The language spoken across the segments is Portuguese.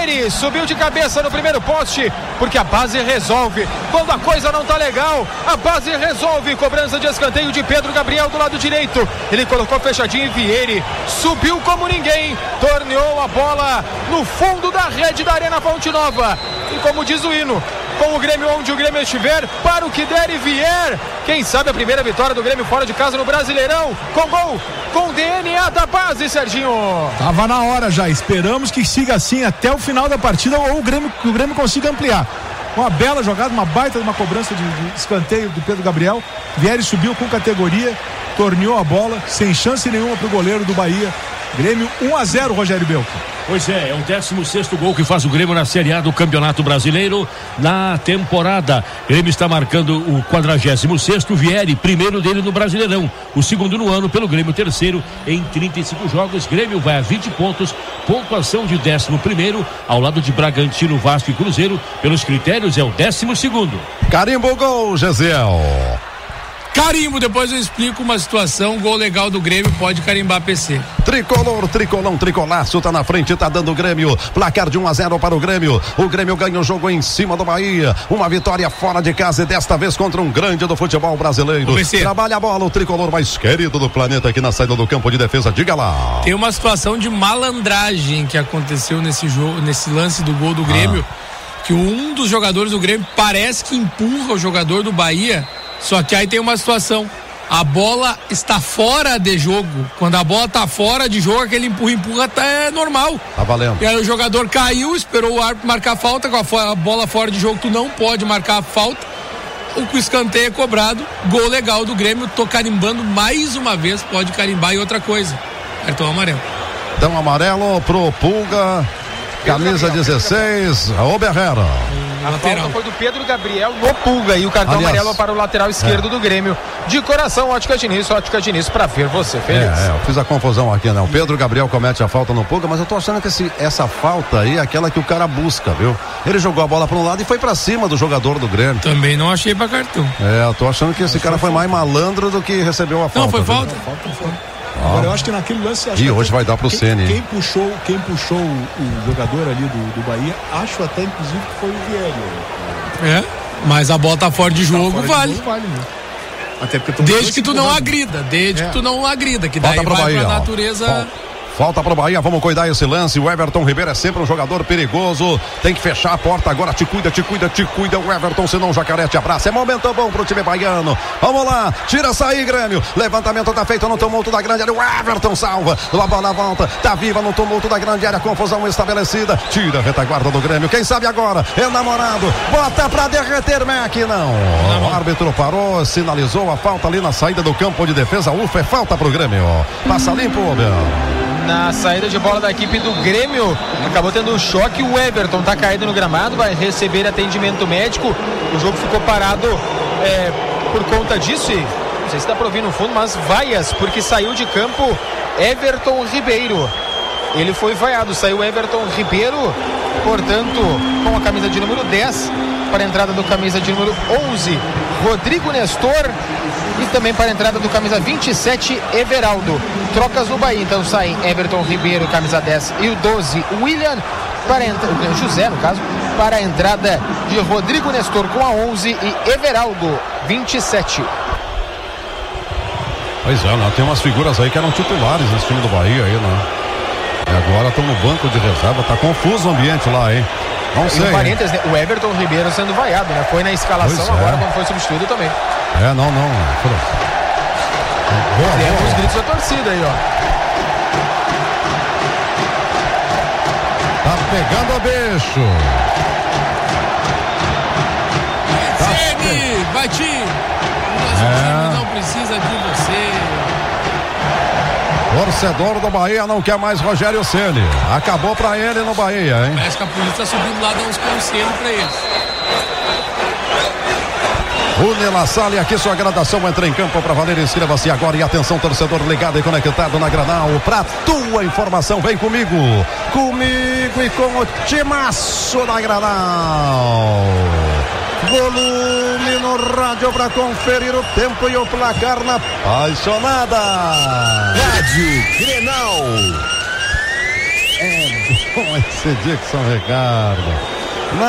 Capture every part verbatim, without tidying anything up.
Vieri subiu de cabeça no primeiro poste, porque a base resolve. Quando a coisa não tá legal, a base resolve. Cobrança de escanteio de Pedro Gabriel do lado direito. Ele colocou fechadinho e Vieri subiu como ninguém, torneou a bola no fundo da rede da Arena Fonte Nova. E como diz o hino, com o Grêmio onde o Grêmio estiver, para o que der e vier. Quem sabe a primeira vitória do Grêmio fora de casa no Brasileirão, com gol, com D N A da base, Serginho. Tava na hora já, esperamos que siga assim até o final da partida ou o Grêmio, o Grêmio consiga ampliar. Uma bela jogada, uma baita de uma cobrança de, de escanteio do Pedro Gabriel. Vieri subiu com categoria, torneou a bola, sem chance nenhuma pro goleiro do Bahia. Grêmio um a zero, Rogério Belco. Pois é, é o décimo sexto gol que faz o Grêmio na Série A do Campeonato Brasileiro na temporada. O Grêmio está marcando o quadragésimo sexto, Vieri, primeiro dele no Brasileirão. O segundo no ano pelo Grêmio, terceiro em trinta e cinco jogos. Grêmio vai a vinte pontos, pontuação de décimo primeiro, ao lado de Bragantino, Vasco e Cruzeiro. Pelos critérios é o décimo segundo. Carimbo gol, Gesiel. Carimbo, depois eu explico uma situação, gol legal do Grêmio, pode carimbar P C. Tricolor, tricolão, tricolaço, tá na frente, tá dando o Grêmio, placar de um a zero para o Grêmio, o Grêmio ganha o jogo em cima do Bahia, uma vitória fora de casa e desta vez contra um grande do futebol brasileiro. Trabalha a bola, o tricolor mais querido do planeta aqui na saída do campo de defesa, diga lá. Tem uma situação de malandragem que aconteceu nesse jogo, nesse lance do gol do Grêmio, ah. que um dos jogadores do Grêmio parece que empurra o jogador do Bahia. Só que aí tem uma situação, a bola está fora de jogo. Quando a bola está fora de jogo, aquele empurra, empurra tá, é normal. Tá valendo. E aí o jogador caiu, esperou o árbitro marcar falta, com a, a bola fora de jogo tu não pode marcar a falta. O escanteio é cobrado, gol legal do Grêmio, tô carimbando mais uma vez, pode carimbar. E outra coisa, cartão amarelo. Cartão amarelo pro Pulga, camisa dezesseis, o Herrera. A lateral. Falta foi do Pedro Gabriel no Pulga e o cartão Aliás, amarelo para o lateral esquerdo é. do Grêmio. De coração, Ótica Diniz, Ótica Diniz para ver você feliz. É, é, eu fiz a confusão aqui, né? O Pedro Gabriel comete a falta no Pulga, mas eu tô achando que esse, essa falta aí é aquela que o cara busca, viu? Ele jogou a bola para um lado e foi para cima do jogador do Grêmio. Também não achei para cartão. É, eu tô achando que esse cara foi mais malandro do que recebeu a falta. Não, foi viu? falta. Falta, falta. Agora eu acho que naquele lance acho e que hoje vai dar pro quem, Ceni. Quem puxou, quem puxou o, o jogador ali do, do Bahia, acho até inclusive que foi o Vieri. É, mas a bola tá fora de jogo, tá fora vale. De jogo, vale né? Até porque desde que tu não agrida, desde é. que tu não agrida, que daí Volta vai Bahia, pra natureza. Ó. Falta pro Bahia, vamos cuidar esse lance. O Everton Ribeiro é sempre um jogador perigoso. Tem que fechar a porta agora. Te cuida, te cuida, te cuida. O Everton, senão o Jacaré te abraça. É momento bom pro time baiano. Vamos lá, tira essa aí, Grêmio. Levantamento tá feito no tumulto da grande área. O Everton salva. A bola volta, tá viva no tumulto da grande área. Confusão estabelecida. Tira a retaguarda do Grêmio. Quem sabe agora? É namorado. Bota pra derreter, Mac. Não. O árbitro parou, sinalizou a falta ali na saída do campo de defesa. Ufa, é falta pro Grêmio. Passa limpo, meu. Na saída de bola da equipe do Grêmio, acabou tendo um choque. O Everton tá caído no gramado, vai receber atendimento médico. O jogo ficou parado é, por conta disso. E não sei se dá pra ouvir no fundo, mas vaias, porque saiu de campo Everton Ribeiro. Ele foi vaiado, saiu Everton Ribeiro, portanto, com a camisa de número dez, para a entrada do camisa de número onze, Rodrigo Nestor, e também para a entrada do camisa vinte e sete, Everaldo. Trocas no Bahia, então saem Everton Ribeiro, camisa dez, e o doze, William, para a José, no caso, para a entrada de Rodrigo Nestor com a onze e Everaldo, vinte e sete. Pois é, né? Tem umas figuras aí que eram titulares nesse time do Bahia aí, né? E agora estão no banco de reserva, tá confuso o ambiente lá, hein? Não sei. E um parênteses, né? O Everton Ribeiro sendo vaiado, né? Foi na escalação, pois agora é. quando foi substituído também. É, não, não. Boa, Tem boa. Os gritos da torcida aí, ó. Tá pegando o bicho. Ceni, tá bati. É. Não precisa de você. Torcedor do Bahia não quer mais Rogério Ceni. Acabou pra ele no Bahia, hein? Parece que a polícia tá subindo lá, dá uns conselhos pra eles. Une La Salle, aqui sua gradação entra em campo para valer, inscreva-se agora e atenção torcedor ligado e conectado na Granal, pra tua informação, vem comigo, comigo e com o timaço da Granal. Volume no rádio para conferir o tempo e o placar na apaixonada. Rádio Grenal. É bom esse Dixon Ricardo.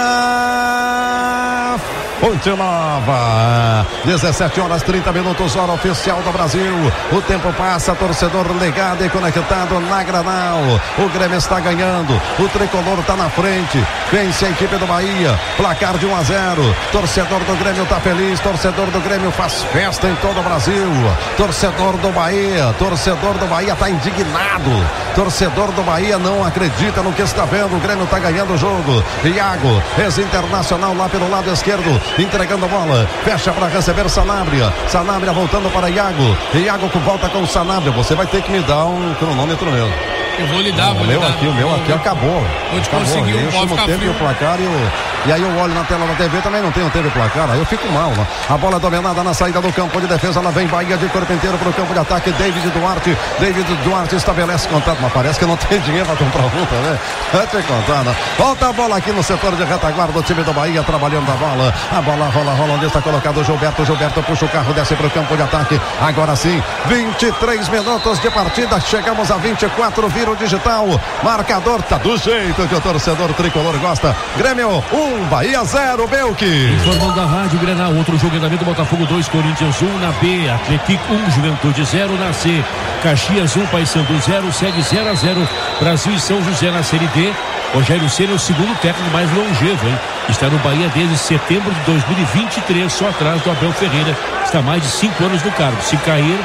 Na Fonte Nova, dezessete horas trinta minutos, hora oficial do Brasil. O tempo passa, torcedor ligado e conectado na Granal. O Grêmio está ganhando, o tricolor está na frente. Vence a equipe do Bahia, placar de um a zero. Torcedor do Grêmio está feliz, torcedor do Grêmio faz festa em todo o Brasil. Torcedor do Bahia, torcedor do Bahia está indignado. Torcedor do Bahia não acredita no que está vendo. O Grêmio está ganhando o jogo. Iago, ex-internacional lá pelo lado esquerdo, entregando a bola, fecha para receber Sanabria. Sanabria voltando para Iago. Iago volta com Sanabria. Você vai ter que me dar um cronômetro mesmo. Eu vou lhe dar, o vou meu lhe dar. aqui, o meu aqui acabou. Vou te acabou. conseguir um pau ficar frio. O placar e, o, e aí eu olho na tela da T V, também não tem o T V placar, aí eu fico mal. Né? A bola é dominada na saída do campo de defesa, ela vem Bahia de corpo inteiro para o campo de ataque. David Duarte, David Duarte estabelece contato, mas parece que não tem dinheiro para comprar luta, né? Vai ter contar, né? Volta a bola aqui no setor de retaguarda do time do Bahia, trabalhando a bola. A bola rola, rola, onde está colocado o Gilberto. Gilberto puxa o carro, desce para o campo de ataque. Agora sim, vinte e três minutos de partida, chegamos a vinte e quatro, vira o digital. Marcador tá do jeito que o torcedor tricolor gosta. Grêmio um, Bahia zero, Belk. Informando a Rádio Grenal, outro jogo em andamento, Botafogo dois, Corinthians um, na B, Atlético um, Juventude zero, na C, Caxias um, Paysandu zero, segue zero a zero, Brasil e São José na Série D. Rogério Ceni é o segundo técnico mais longevo, hein? Está no Bahia desde setembro de dois mil e vinte e três, só atrás do Abel Ferreira, está há mais de cinco anos no cargo. Se cair,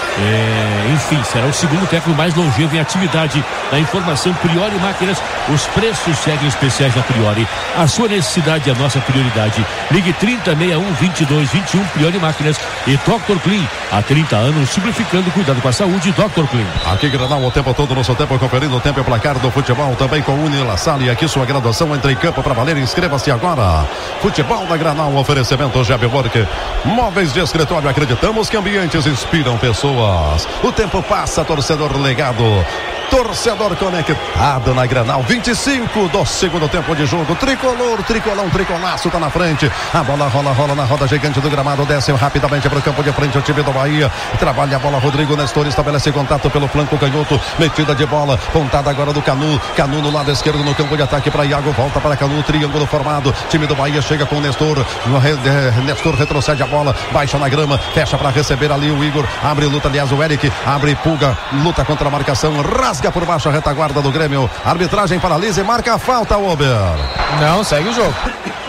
É, enfim, será o segundo técnico mais longevo em atividade. Na informação, Priori Máquinas, os preços seguem especiais na Priori. A sua necessidade é a nossa prioridade. Ligue trinta, sessenta e um, vinte e dois, vinte e um, Priori Máquinas e doutor Clean. Há trinta anos, simplificando, cuidado com a saúde, doutor Clean. Aqui Granal, o tempo todo no seu tempo, conferindo o tempo e o placar do futebol, também com Uni La Salle. E aqui sua graduação entra em campo para valer, inscreva-se agora. Futebol da Granal, oferecimento G B Work. Móveis de escritório, acreditamos que ambientes inspiram pessoas. O tempo passa, torcedor ligado, torcedor conectado na Granal. vinte e cinco do segundo tempo de jogo. Tricolor, tricolão, tricolaço tá na frente. A bola rola, rola na roda gigante do gramado. Desce rapidamente para o campo de frente o time do Bahia. Trabalha a bola, Rodrigo Nestor estabelece contato pelo flanco canhoto. Metida de bola, pontada agora do Canu. Canu no lado esquerdo no campo de ataque para Iago. Volta para Canu, triângulo formado. Time do Bahia chega com o Nestor. Nestor retrocede a bola, baixa na grama, fecha para receber ali o Igor. Abre luta, aliás, o Eric. Abre pulga, luta contra a marcação. Rasga por baixo a retaguarda do Grêmio. Arbitragem paralisa e marca a falta, Ober. Não, segue o jogo.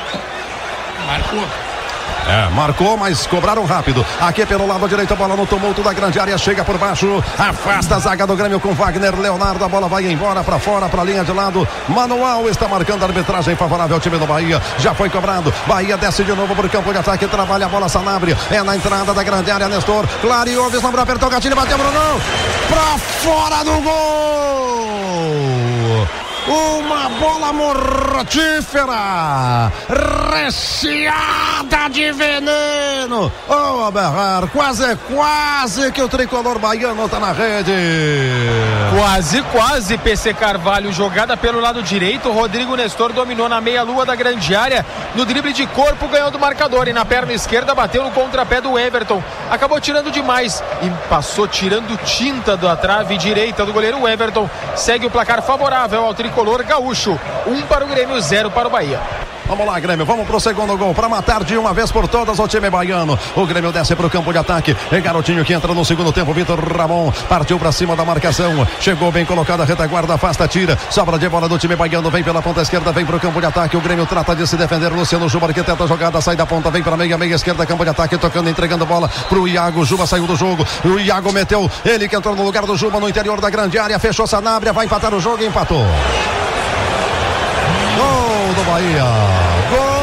Marcou. É, marcou, mas cobraram rápido. Aqui pelo lado direito, a bola no tumulto da grande área, chega por baixo, afasta a zaga do Grêmio com Wagner Leonardo. A bola vai embora para fora, para a linha de lado. Manual está marcando a arbitragem favorável ao time do Bahia. Já foi cobrado. Bahia desce de novo por campo de ataque, trabalha a bola Sanabria. É na entrada da grande área, Nestor. Clareou, vislumbrou, apertou o gatilho, bateu, Bruno. Para fora do gol! Uma bola mortífera, recheada de veneno. Oh, Aberrar, quase, quase que o tricolor baiano tá na rede. Quase, quase, P C Carvalho. Jogada pelo lado direito. Rodrigo Nestor dominou na meia-lua da grande área. No drible de corpo, ganhou do marcador. E na perna esquerda, bateu no contrapé do Everton. Acabou tirando demais e passou tirando tinta da trave direita do goleiro Everton. Segue o placar favorável ao tricolor gaúcho. Um para o Grêmio, zero para o Bahia. Vamos lá, Grêmio, vamos pro segundo gol para matar de uma vez por todas o time baiano. O Grêmio desce pro campo de ataque. É Garotinho que entra no segundo tempo. Vitor Ramon partiu para cima da marcação. Chegou bem colocada a retaguarda, afasta, tira. Sobra de bola do time baiano. Vem pela ponta esquerda, vem pro campo de ataque. O Grêmio trata de se defender. Luciano Juba arquiteta a jogada, sai da ponta, vem para meia, meia esquerda, campo de ataque, tocando, entregando bola pro Iago. Juba saiu do jogo. O Iago meteu, ele que entrou no lugar do Juba no interior da grande área. Fechou Sanabria, vai empatar o jogo e empatou. Gol do Bahia. Gol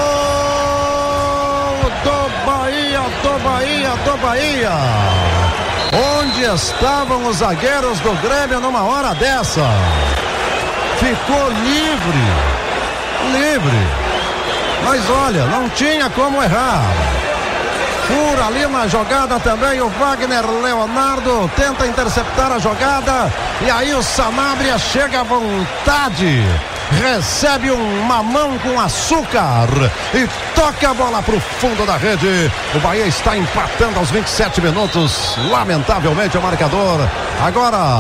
do Bahia, do Bahia, do Bahia. Onde estavam os zagueiros do Grêmio numa hora dessa? Ficou livre. Livre. Mas olha, não tinha como errar. Fura ali na jogada também o Wagner Leonardo, tenta interceptar a jogada e aí o Sanabria chega à vontade, recebe um mamão com açúcar e toca a bola para o fundo da rede. O Bahia está empatando aos vinte e sete minutos, lamentavelmente o marcador agora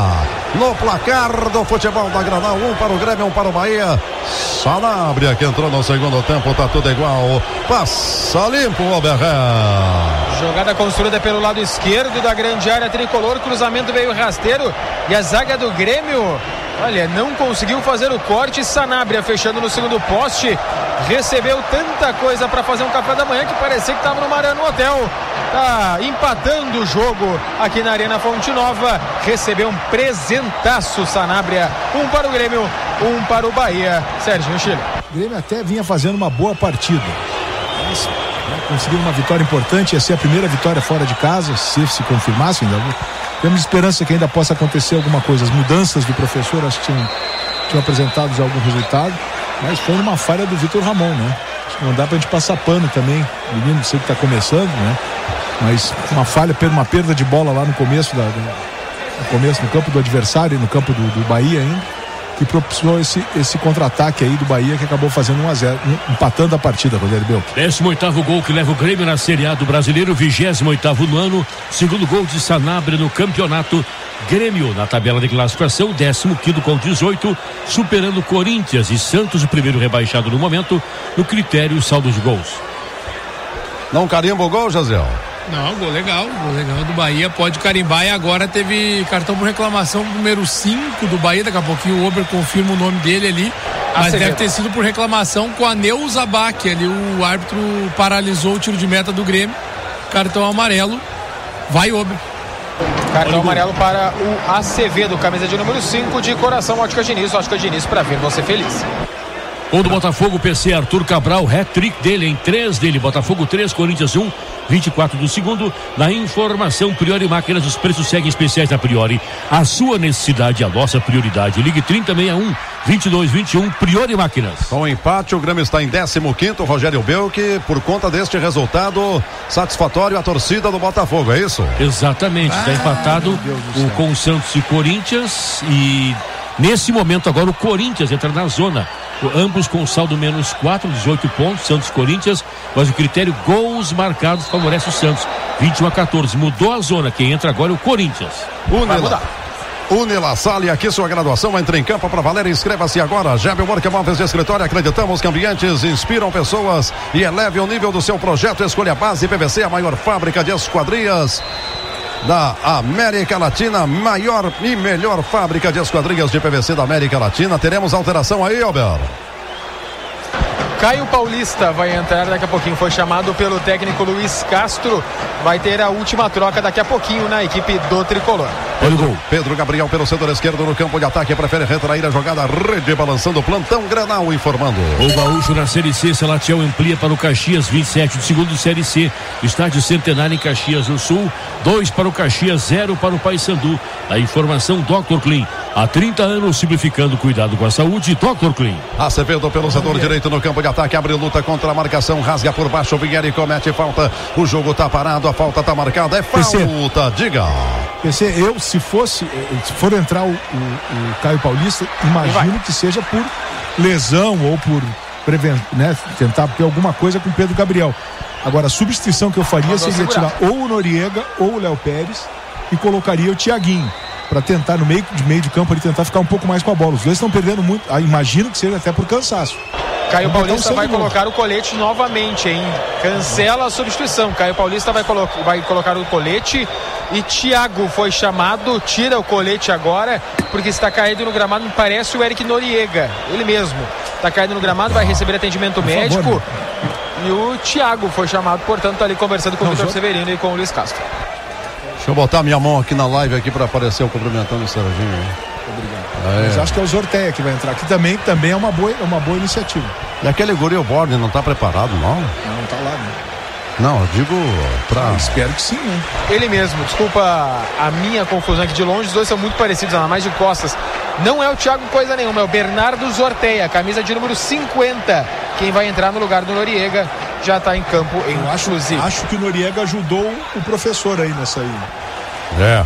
no placar do futebol da Granal. Um para o Grêmio, um para o Bahia. Sanabria que entrou no segundo tempo, tá tudo igual. Passa limpo o Oberré. Jogada construída pelo lado esquerdo da grande área tricolor, cruzamento veio rasteiro e a zaga do Grêmio, olha, não conseguiu fazer o corte. Sanabria fechando no segundo poste, recebeu tanta coisa para fazer um café da manhã que parecia que estava no Mariano Hotel. Tá empatando o jogo aqui na Arena Fonte Nova. Recebeu um presentaço Sanabria. Um para o Grêmio, um para o Bahia. Serginho Chile. O Grêmio até vinha fazendo uma boa partida, mas, né, conseguiu uma vitória importante. Ia ser a primeira vitória fora de casa, se se confirmasse. Ainda temos esperança que ainda possa acontecer alguma coisa. As mudanças do professor acho que tinham, tinham apresentado já algum resultado, mas foi uma falha do Vitor Ramon, né? Acho que não dá pra gente passar pano também. O menino sei que tá começando, né? Mas uma falha, uma perda de bola lá no começo da, do, no começo no campo do adversário, no campo do, do Bahia ainda, que propiciou esse, esse contra-ataque aí do Bahia, que acabou fazendo um a zero, um, empatando a partida, Rogério Belk. décimo oitavo gol que leva o Grêmio na Série A do Brasileiro, vigésimo oitavo no ano, segundo gol de Sanabria no campeonato. Grêmio na tabela de classificação, décimo quinto com dezoito, superando Corinthians e Santos, o primeiro rebaixado no momento, no critério saldo de gols. Não carimba o gol, Jaziel? Não, gol legal, gol legal do Bahia, pode carimbar. E agora teve cartão por reclamação número cinco do Bahia, daqui a pouquinho o Ober confirma o nome dele ali, mas deve ter sido por reclamação com a Neuza Bach, ali o árbitro paralisou o tiro de meta do Grêmio, cartão amarelo, vai Ober. Cartão amarelo para o Acevedo, camisa de número cinco, de Coração Ótica Diniz, Ótica Diniz, para ver você feliz. Gol do Botafogo, P C Arthur Cabral, hat-trick dele em três dele, Botafogo três, Corinthians um, vinte e quatro do segundo. Na informação, Priori Máquinas, os preços seguem especiais da Priori. A sua necessidade, a nossa prioridade. Ligue trinta sessenta e um, vinte e dois vinte e um, Priori Máquinas. Com o empate, o Grêmio está em décimo quinto, Rogério Belk, por conta deste resultado satisfatório, a torcida do Botafogo, é isso? Exatamente, está ah, empatado o, com o Santos e Corinthians, e nesse momento agora o Corinthians entra na zona. Ambos com saldo menos quatro, dezoito pontos, Santos e Corinthians, mas o critério gols marcados favorece o Santos, vinte e um a quatorze, mudou a zona, quem entra agora é o Corinthians. Unila, Unila Salle, aqui sua graduação, entra em campo para valer, inscreva-se agora. G B Work Móveis de Escritório, acreditamos que ambientes inspiram pessoas e eleve o nível do seu projeto. Escolha a base P V C, a maior fábrica de esquadrias da América Latina, maior e melhor fábrica de esquadrias de P V C da América Latina. Teremos alteração aí, Albert? Caio Paulista vai entrar daqui a pouquinho, foi chamado pelo técnico Luiz Castro, vai ter a última troca daqui a pouquinho na equipe do Tricolor. Pedro, Pedro Gabriel pelo setor esquerdo no campo de ataque, prefere retrair a jogada, rede balançando, plantão Granal informando. O Gaúcho na Série C, Salatiel amplia para o Caxias, vinte e sete do segundo Série C, estádio Centenário em Caxias do Sul, dois para o Caxias, zero para o Paysandu. A informação doutor Clean, há trinta anos simplificando o cuidado com a saúde, doutor Clean. Acevedo pelo setor direito no campo de ataque, abre luta contra a marcação, rasga por baixo, o Vieri comete falta, o jogo tá parado, a falta tá marcada, é falta, diga. P C, eu se fosse, se for entrar o, o, o Caio Paulista, imagino que seja por lesão ou por preven, né, tentar ter alguma coisa com o Pedro Gabriel. Agora, a substituição que eu faria Mandou seria segurar. tirar ou o Noriega ou o Léo Pérez e colocaria o Thiaguinho para tentar no meio de meio de campo ele tentar ficar um pouco mais com a bola. Os dois estão perdendo muito, ah, imagino que seja até por cansaço. Caio Paulista vai colocar o colete novamente, hein? Cancela a substituição. Caio Paulista vai, colo- vai colocar o colete e Thiago foi chamado, tira o colete agora, porque está caído no gramado, me parece o Eric Noriega, ele mesmo. Está caído no gramado, vai receber atendimento médico. Favor, e o Thiago foi chamado, portanto, ali conversando com Não, o Vitor Severino e com o Luiz Castro. Deixa eu botar minha mão aqui na live aqui para aparecer o cumprimentando o Serginho. Obrigado. É. Mas acho que é o Zorteia que vai entrar aqui também, também é uma boa, é uma boa iniciativa. E aquele guri, o Borne, não está preparado, não? Não, não está lá, né? Não, eu digo pra... Eu espero que sim, né? Ele mesmo, desculpa a minha confusão aqui de longe, os dois são muito parecidos, ainda mais de costas. Não é o Thiago coisa nenhuma, é o Bernardo Zorteia, camisa de número cinquenta. Quem vai entrar no lugar do Noriega já está em campo, eu acho, acho que o Noriega ajudou o professor aí nessa aí. É.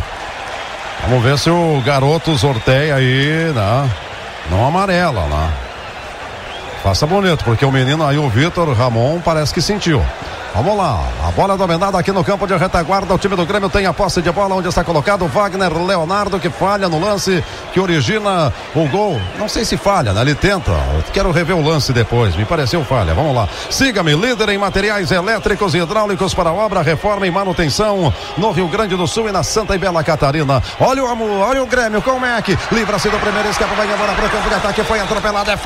Vamos ver se o garoto Zorteia aí, né? Não amarela lá. Faça bonito, porque o menino aí, o Vitor Ramon, parece que sentiu. Vamos lá, a bola dominada aqui no campo de retaguarda. O time do Grêmio tem a posse de bola, onde está colocado o Wagner Leonardo, que falha no lance que origina o gol. Não sei se falha, né? Ele tenta. Eu quero rever o lance depois. Me pareceu falha. Vamos lá. Siga-me, líder em materiais elétricos e hidráulicos para obra, reforma e manutenção no Rio Grande do Sul e na Santa e Bela Catarina. Olha o amor, olha o Grêmio com o Mac. Livra-se do primeiro, escapa, vai embora para o campo de ataque. Foi atropelado, é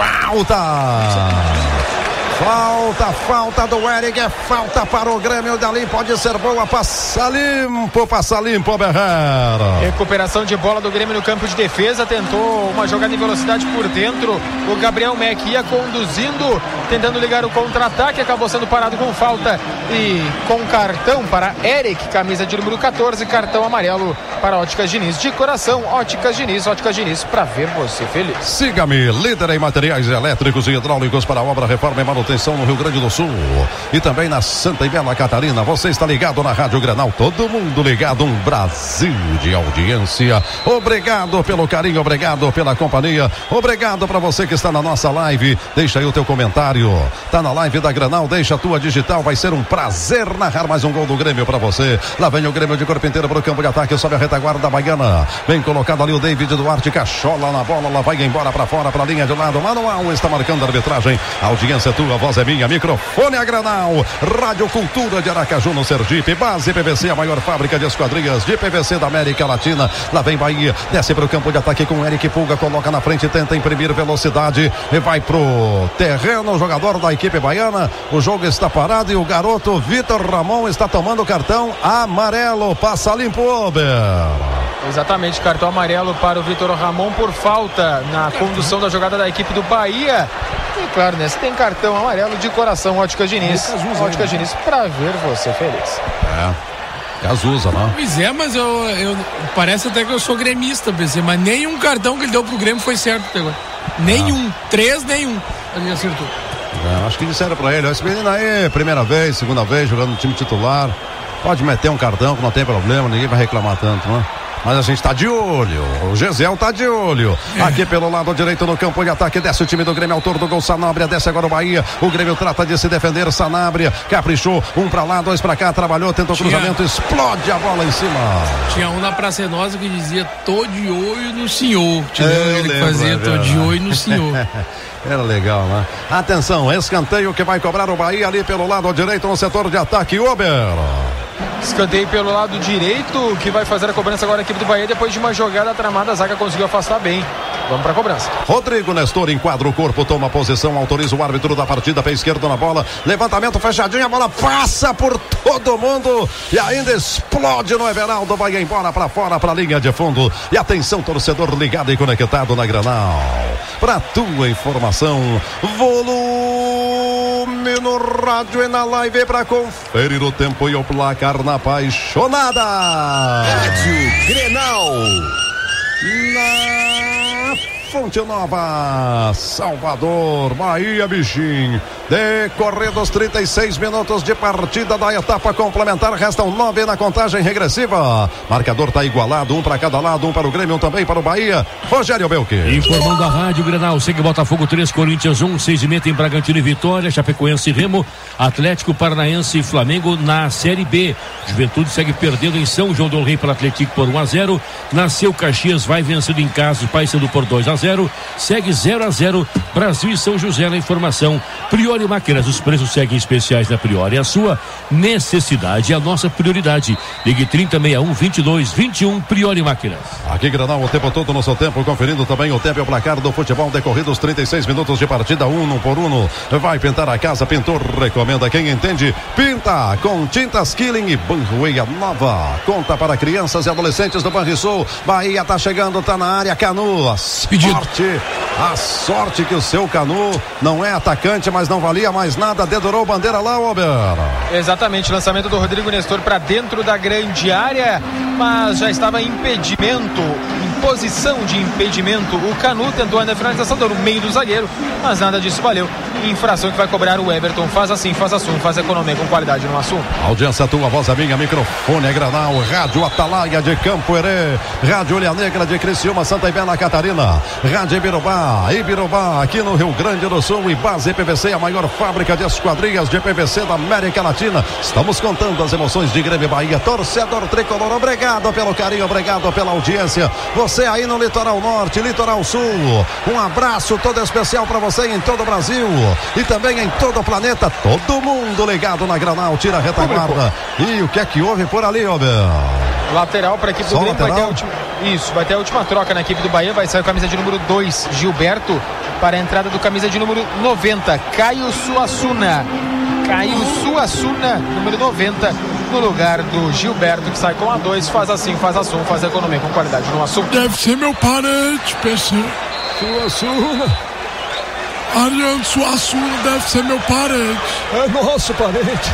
falta. Falta, falta do Eric, é falta para o Grêmio, dali pode ser boa, passa limpo, passa limpo, Berrera. Recuperação de bola do Grêmio no campo de defesa, tentou uma jogada em velocidade por dentro, o Gabriel Mac ia conduzindo, tentando ligar o contra-ataque, acabou sendo parado com falta e com cartão para Eric, camisa de número catorze, cartão amarelo para Óticas Diniz, de coração, Óticas Diniz, Óticas Diniz, para ver você feliz. Siga-me, líder em materiais elétricos e hidráulicos para obra, reforma e manutenção no Rio Grande do Sul e também na Santa e Bela Catarina. Você está ligado na Rádio Grenal, todo mundo ligado, um Brasil de audiência. Obrigado pelo carinho, obrigado pela companhia, obrigado para você que está na nossa live. Deixa aí o teu comentário, tá na live da Grenal, deixa a tua digital, vai ser um prazer narrar mais um gol do Grêmio para você. Lá vem o Grêmio de corpo inteiro para o campo de ataque, sobe a retaguarda da Baiana, bem colocado ali o David Duarte, cachola na bola, ela vai embora para fora, para a linha de lado, Manuel está marcando a arbitragem, a audiência é tua, a voz é minha, microfone a Grenal, Rádio Cultura de Aracaju no Sergipe, Base P V C, a maior fábrica de esquadrias de P V C da América Latina. Lá vem Bahia, desce para o campo de ataque com Eric Pulga, coloca na frente, tenta imprimir velocidade e vai pro terreno, o jogador da equipe baiana. O jogo está parado e o garoto Vitor Ramon está tomando cartão amarelo, passa limpo, Ober. Exatamente, cartão amarelo para o Vitor Ramon por falta na condução da jogada da equipe do Bahia. E claro, né? Se tem cartão amarelo, de coração, Óticas Diniz. Óticas Diniz, pra ver você feliz. É, Cazuza, né? Pois é, mas eu, eu parece até que eu sou gremista, P C, mas nenhum cartão que ele deu pro Grêmio foi certo até agora. Nenhum, ah. três, nenhum. Ele acertou. É, acho que disseram pra ele, esse menino aí, primeira vez, segunda vez, jogando no time titular, pode meter um cartão que não tem problema, ninguém vai reclamar tanto, né? Mas a gente tá de olho, o Gesiel tá de olho. Aqui pelo lado direito no campo de ataque, desce o time do Grêmio, autor do gol Sanabria, desce agora o Bahia. O Grêmio trata de se defender, Sanabria caprichou, um pra lá, dois pra cá, trabalhou, tentou o cruzamento, explode a bola em cima. Tinha um na Praça Nossa que dizia, tô de olho no senhor. Tinha Eu ele que lembro, fazia, é tô de olho no senhor. Era legal, né? Atenção, escanteio que vai cobrar o Bahia ali pelo lado direito no setor de ataque, Ober. Escanteio pelo lado direito, que vai fazer a cobrança agora a equipe do Bahia, depois de uma jogada tramada, a zaga conseguiu afastar bem. Vamos para a cobrança. Rodrigo Nestor enquadra o corpo, toma posição, autoriza o árbitro da partida, pé esquerdo na bola, levantamento fechadinho, a bola passa por todo mundo e ainda explode no Everaldo, vai embora para fora, para a linha de fundo. E atenção, torcedor ligado e conectado na Grenal, para tua informação, volume no rádio e na live para conferir o tempo e o placar na apaixonada Rádio Grenal, na Fonte Nova, Salvador, Bahia, bichinho. Decorridos trinta e seis minutos de partida da etapa complementar, restam nove na contagem regressiva. Marcador tá igualado, um para cada lado, um para o Grêmio, um também para o Bahia. Rogério Belque. Informando a Rádio Grenal, segue Botafogo três, Corinthians um, seis e meia em Bragantino e Vitória, Chapecoense e Remo, Atlético Paranaense e Flamengo na Série B. Juventude segue perdendo em São João del Rei para o Atlético por um a zero. Nasceu Caxias, vai vencendo em casa, Paysandu por dois a zero. Segue zero a zero, Brasil e São José na informação. Priori Máquinas, os preços seguem especiais da Priori. A sua necessidade é a nossa prioridade. Ligue trinta, sessenta e um, vinte e dois, vinte e um, Priori Máquinas. Aqui Grenal o tempo todo no seu tempo, conferindo também o tempo e o placar do futebol decorridos trinta e seis minutos de partida, um por um. Vai pintar a casa, pintor recomenda quem entende. Pinta com tintas Killing e Banrueia Nova. Conta para crianças e adolescentes do Banrisul. Bahia tá chegando, tá na área, Canu. A sorte, a sorte que o seu Canu não é atacante, mas não valia mais nada, dedurou bandeira lá, Ober. Exatamente, lançamento do Rodrigo Nestor para dentro da grande área, mas já estava impedimento, posição de impedimento. O Canu tentou ainda a finalização no meio do zagueiro, mas nada disso valeu. Infração que vai cobrar o Everton. Faz assim, faz assunto, faz economia com qualidade no assunto. Audiência tua, voz a minha, microfone é Granal, Rádio Atalaia de Campo Herê, Rádio Olha Negra de Criciúma, Santa e Bela Catarina, Rádio Ibirubá, Ibirubá, aqui no Rio Grande do Sul, e Base P V C, a maior fábrica de esquadrias de P V C da América Latina. Estamos contando as emoções de Grêmio Bahia. Torcedor tricolor, obrigado pelo carinho, obrigado pela audiência. Você aí no Litoral Norte, Litoral Sul, um abraço todo especial para você em todo o Brasil e também em todo o planeta. Todo mundo ligado na Granal, tira a retaguarda. E o que é que houve por ali, Robert? Lateral para a equipe do Grêmio, vai ter a última, isso, vai ter a última troca na equipe do Bahia. Vai sair o camisa de número dois, Gilberto, para a entrada do camisa de número noventa, Caio Suassuna. Caio Suassuna, número noventa, no lugar do Gilberto, que sai com a dois. Faz assim, faz assunto, faz economia com qualidade no assunto. Deve ser meu parente, P C. Suassuna. Ariano Suassuna deve ser meu parente. É nosso parente.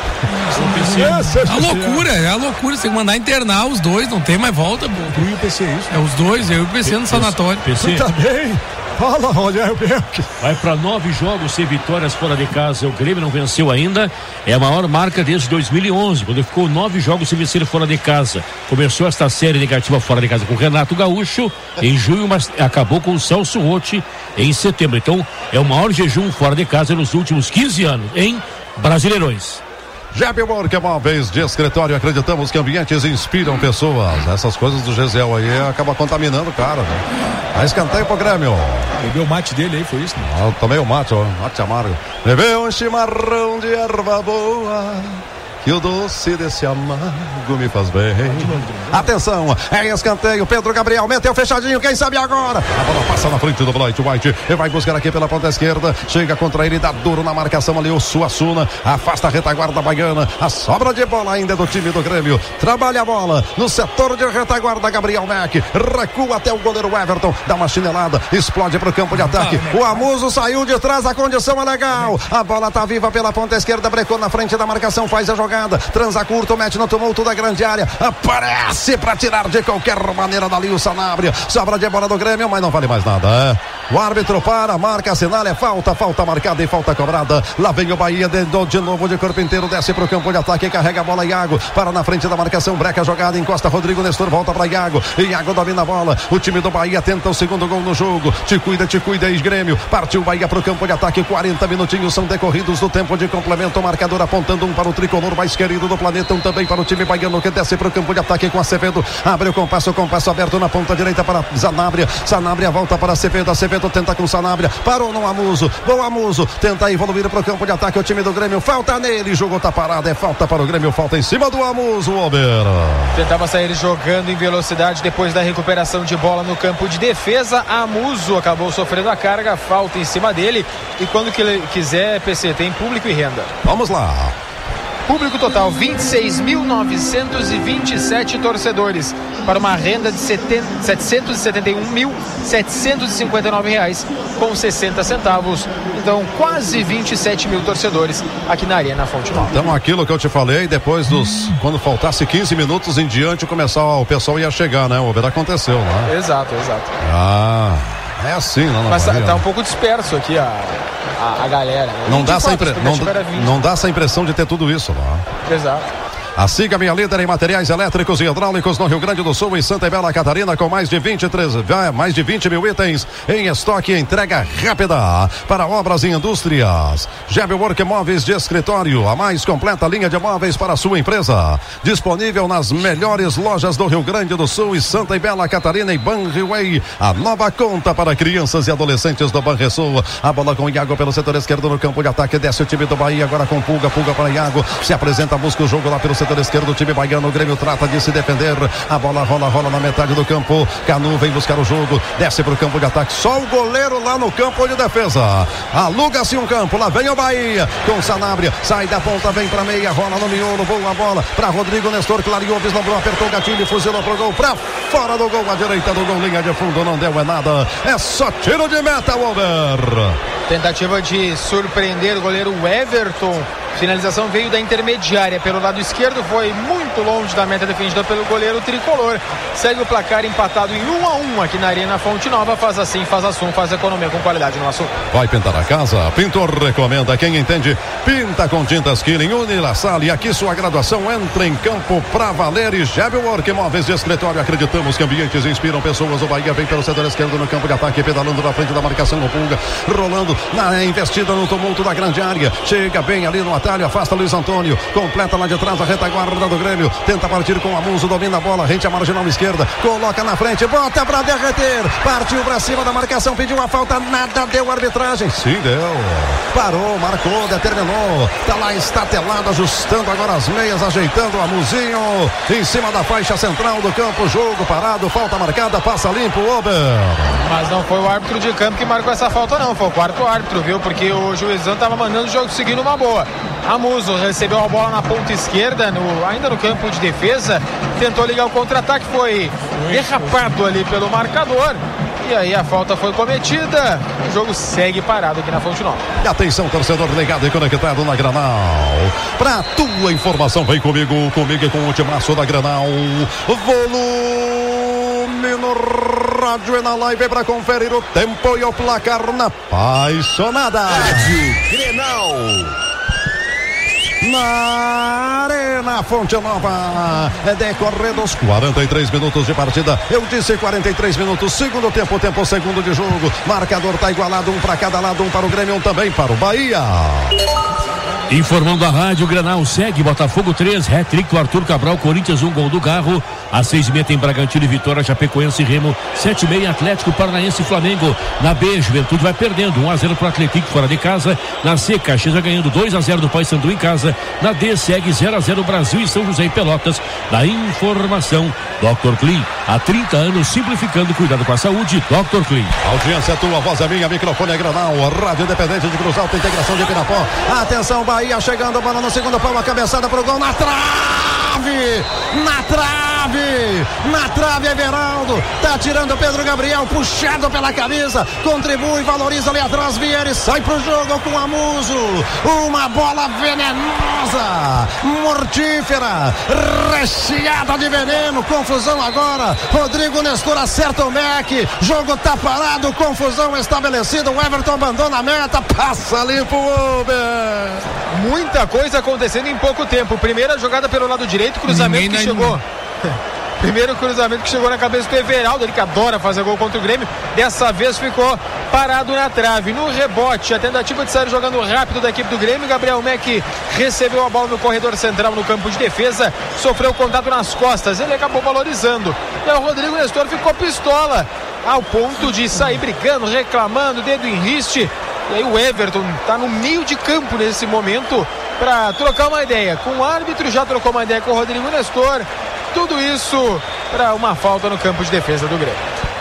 É a loucura, é a loucura. Você tem que mandar internar os dois, não tem mais volta, pô. Tu e o P C, é isso? É os dois, eu e o P C no sanatório. P C. Tu tá bem? Fala, Rogério Berck. Vai para nove jogos sem vitórias fora de casa. O Grêmio não venceu ainda. É a maior marca desde dois mil e onze, quando ficou nove jogos sem vencer fora de casa. Começou esta série negativa fora de casa com o Renato Gaúcho em junho, mas acabou com o Celso Rotti em setembro. Então, é o maior jejum fora de casa nos últimos quinze anos em Brasileirões. Jeb Work Móveis de escritório, acreditamos que ambientes inspiram pessoas. Essas coisas do Gesiel aí acaba contaminando o cara, né? A escanteio pro Grêmio. Bebeu o mate dele aí, foi isso? Né? Ah, eu tomei o mate, ó, mate amargo. Bebeu um chimarrão de erva boa, que o doce desse amargo me faz bem. Atenção, é escanteio, Pedro Gabriel meteu fechadinho, quem sabe agora? A bola passa na frente do Blight White, ele vai buscar aqui pela ponta esquerda, chega contra ele, dá duro na marcação ali o Suassuna, afasta a retaguarda baiana, a sobra de bola ainda do time do Grêmio, trabalha a bola no setor de retaguarda, Gabriel Mack, recua até o goleiro Everton, dá uma chinelada, explode pro campo de ataque, o Amuso saiu de trás, a condição é legal, a bola tá viva pela ponta esquerda, brecou na frente da marcação, faz a jogada, transa curto, mete no tumulto da grande área, aparece para tirar de qualquer maneira dali o Sanabria, sobra de bola do Grêmio, mas não vale mais nada, é? O árbitro para, marca, assinala, é falta, falta marcada e falta cobrada, lá vem o Bahia de, de novo de corpo inteiro, desce pro campo de ataque, carrega a bola, Iago, para na frente da marcação, breca a jogada, encosta Rodrigo Nestor, volta para Iago, Iago domina a bola, o time do Bahia tenta o segundo gol no jogo, te cuida, te cuida, ex-Grêmio, partiu o Bahia pro campo de ataque, quarenta minutinhos são decorridos do tempo de complemento, o marcador apontando um para o tricolor mais querido do planeta, um também para o time baiano que desce para o campo de ataque com Acevedo, abre o compasso, o compasso aberto na ponta direita para Sanabria, Sanabria volta para Acevedo, Acevedo tenta com Sanabria, parou no Amuso, bom Amuso, tenta evoluir para o campo de ataque, o time do Grêmio, falta nele, jogou, tá parado, é falta para o Grêmio, falta em cima do Amuso, Ober. Tentava sair jogando em velocidade depois da recuperação de bola no campo de defesa, Amuso acabou sofrendo a carga, falta em cima dele, e quando que ele quiser, P C, tem público e renda. Vamos lá. Público total, vinte e seis mil novecentos e vinte e sete torcedores, para uma renda de setecentos e setenta e um mil setecentos e cinquenta e nove reais com sessenta centavos. Então, quase vinte e sete mil torcedores aqui na Arena Fonte Nova. Então, aquilo que eu te falei, depois dos, quando faltasse quinze minutos em diante, começar, o pessoal ia chegar, né? O Ober aconteceu, né? Exato, exato. Ah, é assim, não, não. Mas tá, tá um pouco disperso aqui a, a, a galera. Não dá, essa impre... não, não dá essa impressão de ter tudo isso lá. Exato. A Siga Minha Líder em materiais elétricos e hidráulicos no Rio Grande do Sul e Santa e Bela Catarina, com mais de vinte e três, mais de vinte mil itens em estoque e entrega rápida para obras e indústrias. Jeb Work Móveis de escritório, a mais completa linha de móveis para a sua empresa. Disponível nas melhores lojas do Rio Grande do Sul e Santa e Bela Catarina e Banriway. A nova conta para crianças e adolescentes do Banrisul. A bola com Iago pelo setor esquerdo no campo de ataque, desce o time do Bahia agora com Pulga, Pulga para Iago, se apresenta, busca o jogo lá pelo setor esquerdo, o time baiano, o Grêmio trata de se defender, a bola rola, rola na metade do campo, Canu vem buscar o jogo, desce para o campo de ataque, só o goleiro lá no campo de defesa, aluga-se um campo, lá vem o Bahia, com Sanabria, sai da ponta, vem para meia, rola no miolo, boa bola, para Rodrigo Nestor, clareou, vislumbrou, apertou o gatilho, fuzilou pro gol, pra fora do gol, à direita do gol, linha de fundo, não deu é nada, é só tiro de meta, Wolver. Tentativa de surpreender o goleiro Everton. Finalização veio da intermediária pelo lado esquerdo, foi muito longe da meta defendida pelo goleiro tricolor. Segue o placar empatado em um a um aqui na Arena Fonte Nova. Faz assim, faz assunto, faz economia com qualidade no assunto. Vai pintar a casa? Pintor recomenda. Quem entende, pinta com tintas Killing, Unilassal. E aqui sua graduação entra em campo pra valer. E Gebwork, móveis de escritório. Acreditamos que ambientes inspiram pessoas. O Bahia vem pelo setor esquerdo no campo de ataque, pedalando na frente da marcação. O Pulga rolando na investida no tumulto da grande área. Chega bem ali no ataque. Afasta Luiz Antônio, completa lá de trás a retaguarda do Grêmio, tenta partir com o Amuso, domina a bola, rente a marginal esquerda, coloca na frente, bota pra derreter, partiu pra cima da marcação, pediu a falta, nada, deu arbitragem, sim deu, parou, marcou, determinou, tá lá estatelado, ajustando agora as meias, ajeitando o Amuzinho, em cima da faixa central do campo, jogo parado, falta marcada, passa limpo, Ober. Mas não foi o árbitro de campo que marcou essa falta não, foi o quarto árbitro, viu, porque o juizão tava mandando o jogo seguir numa boa. Amuso recebeu a bola na ponta esquerda, no, ainda no campo de defesa, tentou ligar o contra-ataque, foi derrapado ali pelo marcador, e aí a falta foi cometida, o jogo segue parado aqui na Fonte Nova. E atenção, torcedor ligado e conectado na Granal, pra tua informação, vem comigo, comigo e com o timaço da Granal, volume no rádio e na live pra conferir o tempo e o placar na apaixonada. Rádio Grenal. Na Arena Fonte Nova, é decorridos quarenta e três minutos de partida. Eu disse quarenta e três minutos, segundo tempo, tempo segundo de jogo. Marcador tá igualado, um para cada lado, um para o Grêmio, um também para o Bahia. Informando a Rádio Granal, segue Botafogo três, hat-trick do Arthur Cabral, Corinthians um, gol do Garro. Às seis e meia tem Bragantino e Vitória, Chapecoense e Remo. Sete e meia Atlético Paranaense e Flamengo. Na B, Juventude vai perdendo um a zero para o Atlético fora de casa. Na C, Caxias vai ganhando dois a zero do Paysandu em casa. Na D, segue zero a zero Brasil e São José e Pelotas. Na informação, doutor Clean, há trinta anos simplificando cuidado com a saúde. doutor Clean. Audiência é tua, voz é minha, microfone é Granal, Rádio Independente de Cruz Alta, integração de Pirapó. Atenção, Bahia chegando, bola no segundo pau, a cabeçada pro gol, na trave, na trave, na trave, Everaldo, tá tirando Pedro Gabriel, puxado pela camisa, contribui, valoriza ali atrás, Vieira, sai pro jogo com Amuso, uma bola venenosa, mortífera, recheada de veneno, confusão agora, Rodrigo Nestor acerta o Mac, jogo tá parado, confusão estabelecida, o Everton abandona a meta, passa limpo, Uber. Muita coisa acontecendo em pouco tempo. Primeira jogada pelo lado direito, cruzamento Ninguém que chegou. Primeiro cruzamento que chegou na cabeça do Everaldo, ele que adora fazer gol contra o Grêmio. Dessa vez ficou parado na trave. No rebote, a tentativa de sair jogando rápido da equipe do Grêmio. Gabriel Mack recebeu a bola no corredor central no campo de defesa, sofreu contato nas costas, ele acabou valorizando. E o Rodrigo Nestor ficou pistola, ao ponto de sair brigando, reclamando, dedo em riste. E aí o Everton está no meio de campo nesse momento para trocar uma ideia com o árbitro, já trocou uma ideia com o Rodrigo Nestor. Tudo isso para uma falta no campo de defesa do Grêmio.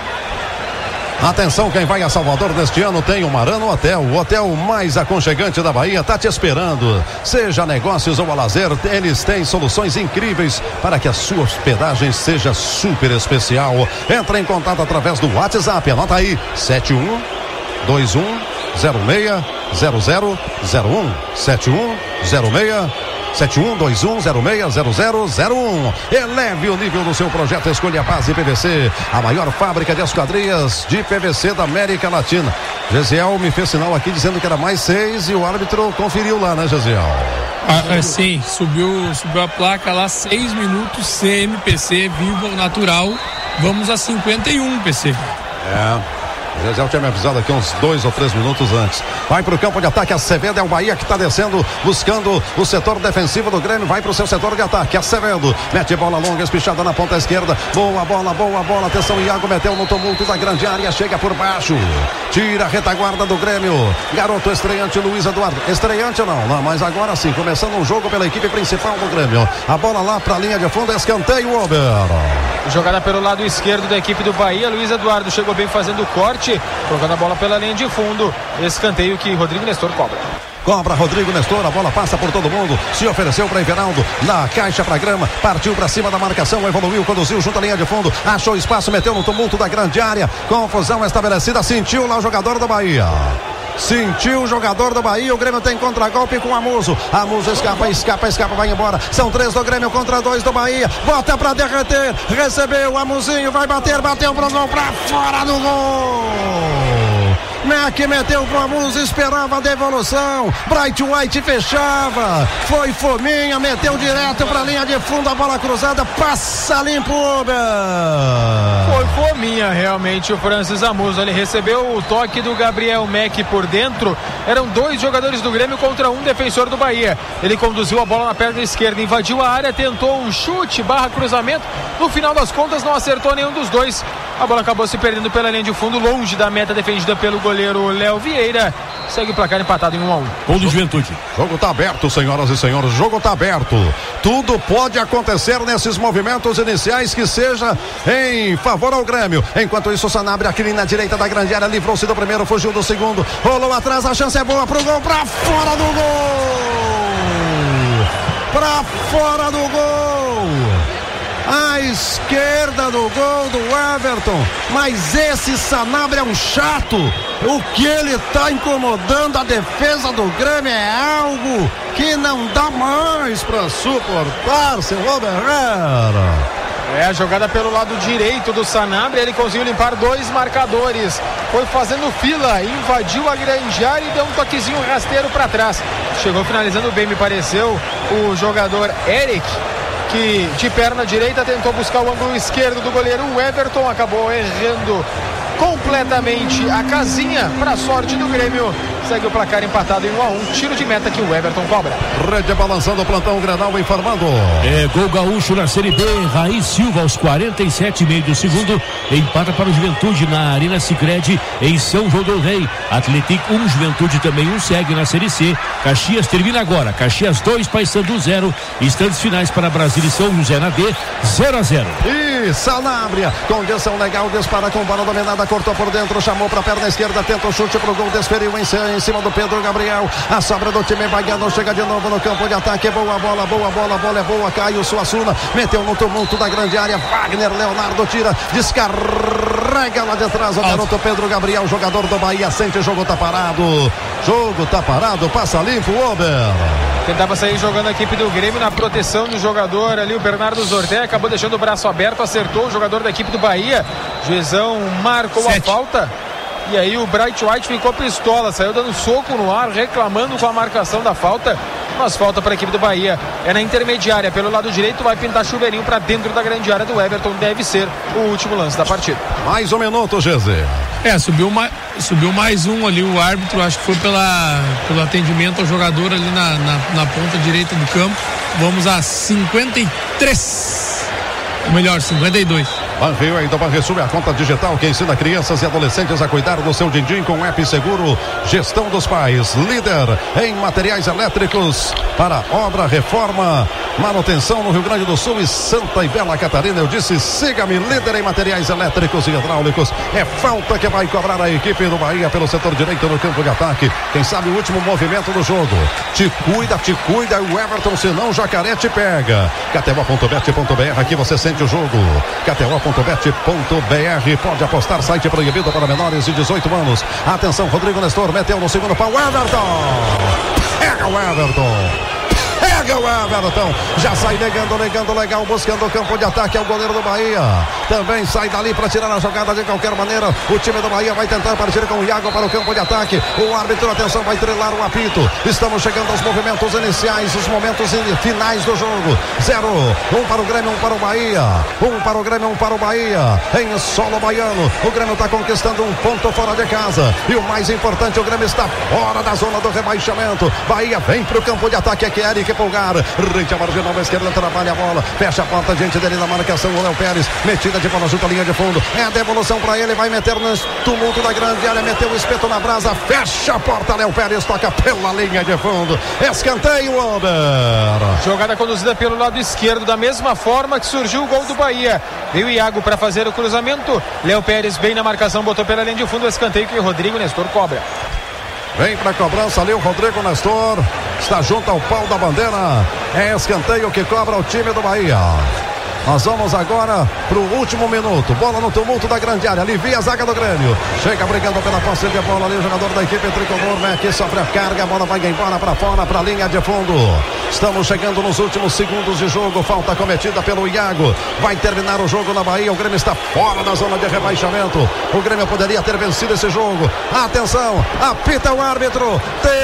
Atenção, quem vai a Salvador neste ano tem o Marano Hotel, o hotel mais aconchegante da Bahia, tá te esperando. Seja negócios ou a lazer, eles têm soluções incríveis para que a sua hospedagem seja super especial. Entra em contato através do WhatsApp, anota aí, sete um dois um zero seis zero zero zero um, sete um zero seis sete um dois um zero seis zero zero zero um. Eleve o nível do seu projeto, escolha a Base P V C, a maior fábrica de esquadrias de P V C da América Latina. Gesiel me fez sinal aqui dizendo que era mais seis e o árbitro conferiu lá, né, Gesiel? Ah, sim, subiu, subiu a placa lá, seis minutos, C M P C, vivo, natural. Vamos a cinquenta e um, P C. É. O Gesiel tinha me avisado aqui uns dois ou três minutos antes. Vai pro campo de ataque, Acevedo, é o Bahia que tá descendo, buscando o setor defensivo do Grêmio, vai pro seu setor de ataque, Acevedo, mete bola longa, espichada na ponta esquerda, boa bola, boa bola, atenção, Iago meteu no tumulto da grande área, chega por baixo, tira a retaguarda do Grêmio, garoto estreante Luiz Eduardo, estreante não, não, mas agora sim, começando um jogo pela equipe principal do Grêmio, a bola lá pra linha de fundo, escanteio, Ober. Jogada pelo lado esquerdo da equipe do Bahia, Luiz Eduardo chegou bem fazendo o corte, colocando a bola pela linha de fundo, escanteio que Rodrigo Nestor cobra. cobra Rodrigo Nestor, a bola passa por todo mundo, se ofereceu para Everaldo, na caixa para Grama, partiu para cima da marcação, evoluiu, conduziu junto à linha de fundo, achou espaço, meteu no tumulto da grande área, confusão estabelecida, sentiu lá o jogador do Bahia. Sentiu o jogador do Bahia, o Grêmio tem contra-golpe com o Amuso. Amuso escapa, escapa, escapa, vai embora. São três do Grêmio contra dois do Bahia. Bota pra derreter, recebeu o Amuzinho, vai bater, bateu pro gol, pra fora do gol. Mac meteu pro Amuso, esperava a devolução. Bright White fechava. Foi Fominha, meteu direto pra linha de fundo, a bola cruzada, passa limpo. Foi Fominha, realmente, o Francis Amuso. Ele recebeu o toque do Gabriel Mac por dentro. Eram dois jogadores do Grêmio contra um defensor do Bahia. Ele conduziu a bola na perna esquerda, invadiu a área, tentou um chute barra cruzamento. No final das contas, não acertou nenhum dos dois. A bola acabou se perdendo pela linha de fundo, longe da meta defendida pelo goleiro Léo Vieira. Segue o placar empatado em um a um. Gol do Juventude. Jogo tá aberto, senhoras e senhores. Jogo tá aberto. Tudo pode acontecer nesses movimentos iniciais, que seja em favor ao Grêmio. Enquanto isso, o Sanabria aqui na direita da grande área, livrou-se do primeiro, fugiu do segundo, rolou atrás, a chance é boa pro gol, pra fora do gol. Pra fora do gol. À esquerda do gol do Everton, mas esse Sanabria é um chato. O que ele está incomodando a defesa do Grêmio é algo que não dá mais para suportar, seu Robert Herrera. É a jogada pelo lado direito do Sanabria, ele conseguiu limpar dois marcadores, foi fazendo fila, invadiu a grande área e deu um toquezinho rasteiro para trás. Chegou finalizando bem, me pareceu, o jogador Eric, que de perna direita tentou buscar o ângulo esquerdo do goleiro Everton, acabou errando completamente a casinha, para sorte do Grêmio. Segue o placar empatado em um a um, tiro de meta que o Everton cobra. Rede balançando, o plantão Grenal informando. É gol gaúcho na Série B, Raiz Silva aos quarenta e sete e meio do segundo, empata para o Juventude na Arena Sicredi em São João del Rei. Atlético um, Juventude também um, segue na Série C. Caxias termina agora, Caxias dois, Paysandu zero, instantes finais para Brasília e São José na D, zero a zero. E Sanabria, condição legal, dispara com bola dominada, cortou por dentro, chamou para a perna esquerda, tenta o chute pro gol, desferiu em cima. Em cima do Pedro Gabriel, a sobra do time baiano chega de novo no campo de ataque, boa bola, boa bola, a bola é boa, Caio Suassuna, meteu no tumulto da grande área, Wagner Leonardo tira, descarrega lá de trás o garoto Pedro Gabriel, jogador do Bahia, sente, o jogo tá parado, jogo tá parado, passa limpo, Ober. Tentava sair jogando a equipe do Grêmio na proteção do jogador ali, o Bernardo Zorté, acabou deixando o braço aberto, acertou o jogador da equipe do Bahia, Juizão marcou Sete. a falta. E aí o Bright White ficou pistola, saiu dando soco no ar, reclamando com a marcação da falta. Mas falta para a equipe do Bahia. É na intermediária, pelo lado direito, vai pintar chuveirinho para dentro da grande área do Everton. Deve ser o último lance da partida. Mais um minuto, G Z. É, subiu, ma- subiu mais um ali o árbitro, acho que foi pela, pelo atendimento ao jogador ali na, na, na ponta direita do campo. Vamos a cinquenta e três. Ou melhor, cinquenta e dois. Banrio ainda Banrisul é a conta digital que ensina crianças e adolescentes a cuidar do seu din-din com o app seguro. Gestão dos pais, líder em materiais elétricos para obra, reforma, manutenção no Rio Grande do Sul e Santa e Bela Catarina. Eu disse, siga-me, líder em materiais elétricos e hidráulicos. É falta que vai cobrar a equipe do Bahia pelo setor direito no campo de ataque. Quem sabe o último movimento do jogo. Te cuida, te cuida, o Everton, senão o Jacaré te pega. K T O ponto bet ponto b r, aqui você sente o jogo. K T O ponto bet ponto b r, pode apostar, site proibido para menores de dezoito anos. Atenção, Rodrigo Nestor meteu no segundo pau, Everton, pega o Everton, pega o Everton, já sai negando, negando legal, buscando o campo de ataque, é o goleiro do Bahia, também sai dali para tirar a jogada de qualquer maneira. O time do Bahia vai tentar partir com o Iago para o campo de ataque, o árbitro, atenção, vai trelar o apito. Estamos chegando aos movimentos iniciais, os momentos finais do jogo. Zero, um para o Grêmio, um para o Bahia, um para o Grêmio, um para o Bahia, em solo baiano. O Grêmio está conquistando um ponto fora de casa, e o mais importante, o Grêmio está fora da zona do rebaixamento. Bahia vem para o campo de ataque, aqui é Eric Pulgar, rente a marginal da esquerda, trabalha a bola, fecha a porta diante dele na marcação, o Léo Pérez, metida de bola junto à linha de fundo, é a devolução para ele, vai meter no tumulto da grande área, meteu o espeto na brasa, fecha a porta, Léo Pérez toca pela linha de fundo, escanteio, Ober. Jogada conduzida pelo lado esquerdo, da mesma forma que surgiu o gol do Bahia. Veio o Iago para fazer o cruzamento, Léo Pérez bem na marcação, botou pela linha de fundo, escanteio que Rodrigo Nestor cobra. Vem pra cobrança ali o Rodrigo Nestor. Está junto ao pau da bandeira. É escanteio que cobra o time do Bahia. Nós vamos agora pro último minuto. Bola no tumulto da grande área. Alivia a zaga do Grêmio. Chega brigando pela posse de bola ali o jogador da equipe tricolor, né? Que sofre a carga. A bola vai embora para fora, para a linha de fundo. Estamos chegando nos últimos segundos de jogo. Falta cometida pelo Iago. Vai terminar o jogo na Bahia. O Grêmio está fora da zona de rebaixamento. O Grêmio poderia ter vencido esse jogo. Atenção, apita o árbitro.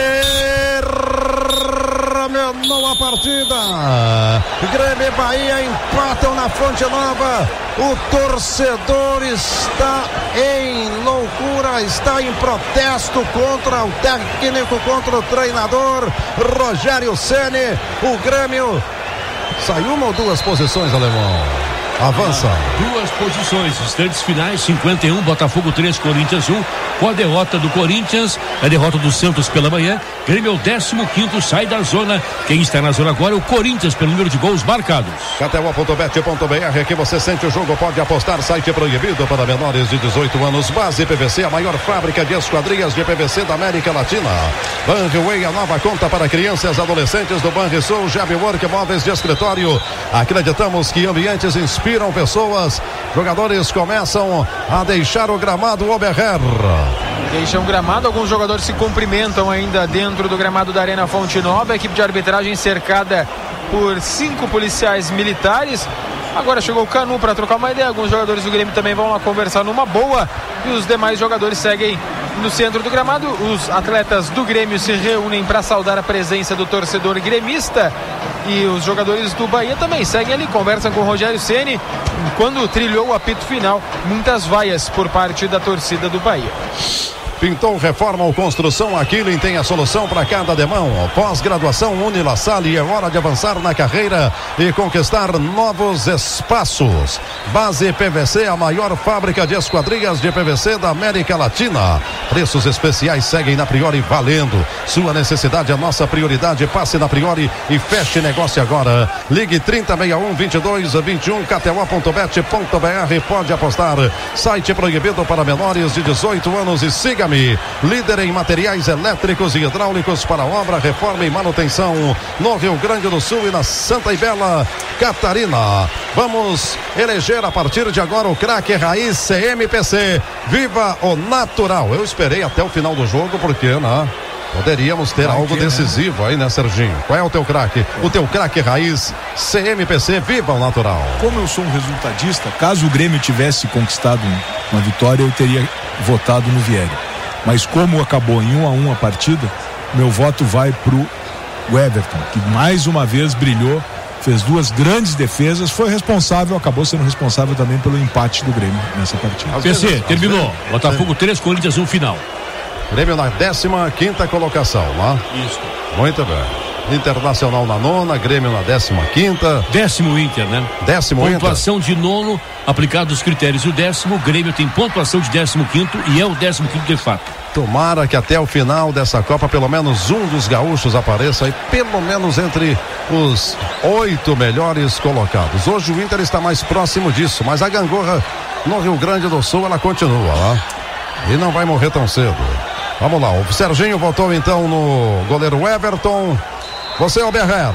Terminou a partida. Grêmio e Bahia empatam na Fonte Nova. O torcedor está em loucura, está em protesto contra o técnico, contra o treinador Rogério Ceni. O Grêmio saiu uma ou duas posições, alemão. Avança. Ah, duas posições, instantes finais, cinquenta e um, Botafogo três, Corinthians um. Com a derrota do Corinthians, a derrota do Santos pela manhã, Grêmio é o décimo quinto, sai da zona. Quem está na zona agora é o Corinthians, pelo número de gols marcados. K T O ponto bet ponto B R, aqui você sente o jogo, pode apostar, site proibido para menores de dezoito anos. Base P V C, a maior fábrica de esquadrias de P V C da América Latina. Banriway, a nova conta para crianças e adolescentes do Banrisul. Jabwork, móveis de escritório. Acreditamos que ambientes inspiram pessoas. Jogadores começam a deixar o gramado Oberher. Deixam o gramado, alguns jogadores se cumprimentam ainda dentro do gramado da Arena Fonte Nova. A equipe de arbitragem cercada por cinco policiais militares. Agora chegou o Canu para trocar uma ideia. Alguns jogadores do Grêmio também vão lá conversar numa boa. E os demais jogadores seguem no centro do gramado. Os atletas do Grêmio se reúnem para saudar a presença do torcedor gremista. E os jogadores do Bahia também seguem ali, conversam com o Rogério Ceni. Quando trilhou o apito final, muitas vaias por parte da torcida do Bahia. Pintou, reforma ou construção, a Killing tem a solução para cada demão. Pós-graduação Unilassalle, é hora de avançar na carreira e conquistar novos espaços. Base P V C, a maior fábrica de esquadrias de P V C da América Latina. Preços especiais seguem na Priori valendo. Sua necessidade é nossa prioridade. Passe na Priori e feche negócio agora. Ligue trinta, sessenta e um, vinte e dois, vinte e um, K T O ponto bet ponto B R, pode apostar. Site proibido para menores de dezoito anos e siga-me. Líder em materiais elétricos e hidráulicos para obra, reforma e manutenção no Rio Grande do Sul e na Santa e Bela Catarina. Vamos eleger a partir de agora o craque raiz C M P C. Viva o natural. Eu esperei até o final do jogo porque, né, poderíamos ter Vai algo que, decisivo, né? Aí, né, Serginho? Qual é o teu craque? O teu craque raiz C M P C. Viva o natural. Como eu sou um resultadista, caso o Grêmio tivesse conquistado uma vitória, eu teria votado no Vieri. Mas como acabou em um a um a partida, meu voto vai pro Everton, que mais uma vez brilhou, fez duas grandes defesas, foi responsável, acabou sendo responsável também pelo empate do Grêmio nessa partida. P C, terminou. Botafogo três, Corinthians um final. Grêmio na décima quinta colocação, lá. Isso. Muito bem. Internacional na nona, Grêmio na décima quinta. Décimo Inter, né? Décimo pontuação Inter. de nono, aplicado os critérios. O décimo, o Grêmio tem pontuação de décimo quinto e é o décimo quinto de fato. Tomara que até o final dessa Copa pelo menos um dos gaúchos apareça aí, pelo menos entre os oito melhores colocados. Hoje o Inter está mais próximo disso, mas a gangorra no Rio Grande do Sul, ela continua lá e não vai morrer tão cedo. Vamos lá, o Serginho votou então no goleiro Everton. Você, Oberhero.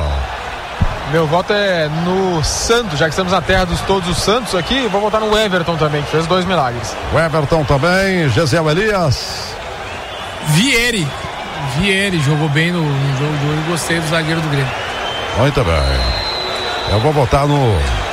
Meu voto é no Santos, já que estamos na terra dos todos os Santos aqui, vou votar no Everton também, que fez dois milagres. O Everton também, Gesiel Elias. Vieri. Vieri jogou bem no, no jogo de hoje, gostei do zagueiro do Grêmio. Muito bem. Eu vou votar no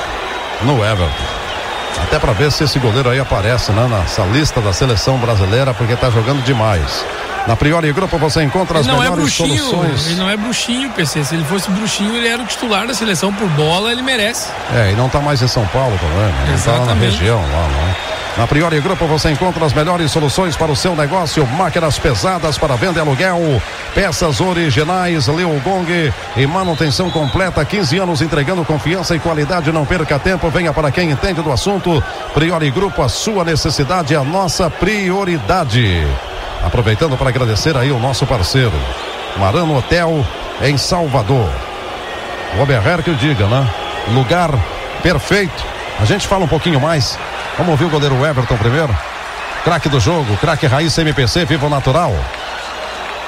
no Everton. Até para ver se esse goleiro aí aparece, né, nessa lista da seleção brasileira, porque tá jogando demais. Na Priori Grupo você encontra as ele não melhores é bruxinho, soluções. Ele não é bruxinho, P C. Se ele fosse bruxinho, ele era o titular da seleção por bola, ele merece. É, e não tá mais em São Paulo também, né? Não tá lá na região, lá, né? Na Priori Grupo você encontra as melhores soluções para o seu negócio, máquinas pesadas para venda e aluguel, peças originais, Leo Gong e manutenção completa, quinze anos entregando confiança e qualidade. Não perca tempo, venha para quem entende do assunto. Priori Grupo, a sua necessidade é a nossa prioridade. Aproveitando para agradecer aí o nosso parceiro Marano Hotel em Salvador. O Oberher que o diga, né? Lugar perfeito. A gente fala um pouquinho mais. Vamos ouvir o goleiro Everton primeiro. Craque do jogo, craque raiz C M P C, viva o natural.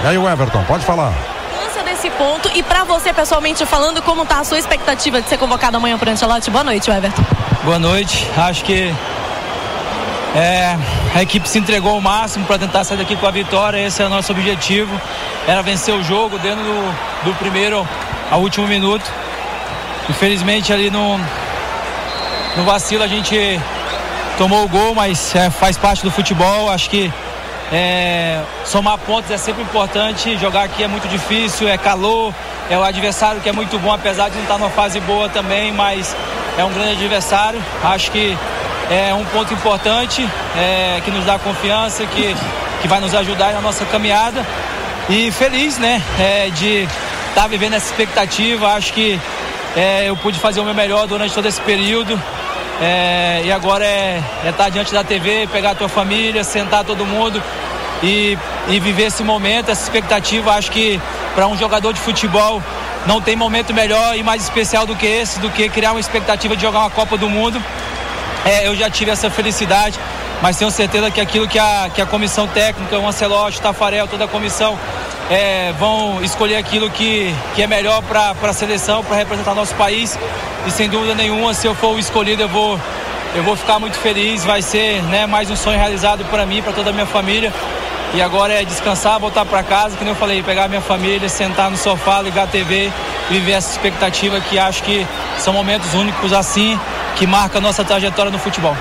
E aí o Everton, pode falar. Desse ponto, e pra você pessoalmente falando, como tá a sua expectativa de ser convocado amanhã por Ancelotti? Boa noite, Everton. Boa noite, acho que é, a equipe se entregou ao máximo para tentar sair daqui com a vitória. Esse é o nosso objetivo, era vencer o jogo dentro do, do primeiro ao último minuto. Infelizmente ali no, no vacilo a gente tomou o gol, mas é, faz parte do futebol. Acho que É, somar pontos é sempre importante. Jogar aqui é muito difícil, é calor, é o adversário que é muito bom, apesar de não estar numa fase boa também, mas é um grande adversário. Acho que é um ponto importante, é, que nos dá confiança, que, que vai nos ajudar na nossa caminhada, e feliz, né, é, de estar vivendo essa expectativa. Acho que é, eu pude fazer o meu melhor durante todo esse período. É, e agora é, é estar diante da T V, pegar a tua família, sentar todo mundo e, e viver esse momento, essa expectativa. Acho que para um jogador de futebol não tem momento melhor e mais especial do que esse, do que criar uma expectativa de jogar uma Copa do Mundo. É, eu já tive essa felicidade, mas tenho certeza que aquilo que a, que a comissão técnica, o Ancelotti, o Tafarel, toda a comissão é, vão escolher aquilo que, que é melhor para a seleção, para representar nosso país. E sem dúvida nenhuma, se eu for o escolhido, eu vou, eu vou ficar muito feliz. Vai ser, né, mais um sonho realizado para mim, para toda a minha família. E agora é descansar, voltar para casa, que nem eu falei, pegar a minha família, sentar no sofá, ligar a T V e viver essa expectativa, que acho que são momentos únicos assim, que marcam a nossa trajetória no futebol.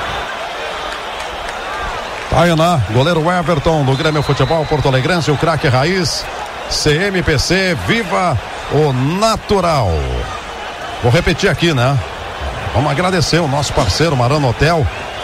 Tainá, goleiro Everton do Grêmio Futebol Porto Alegrense, o craque raiz, C M P C, viva o natural. Vou repetir aqui, né? Vamos agradecer o nosso parceiro Marano Hotel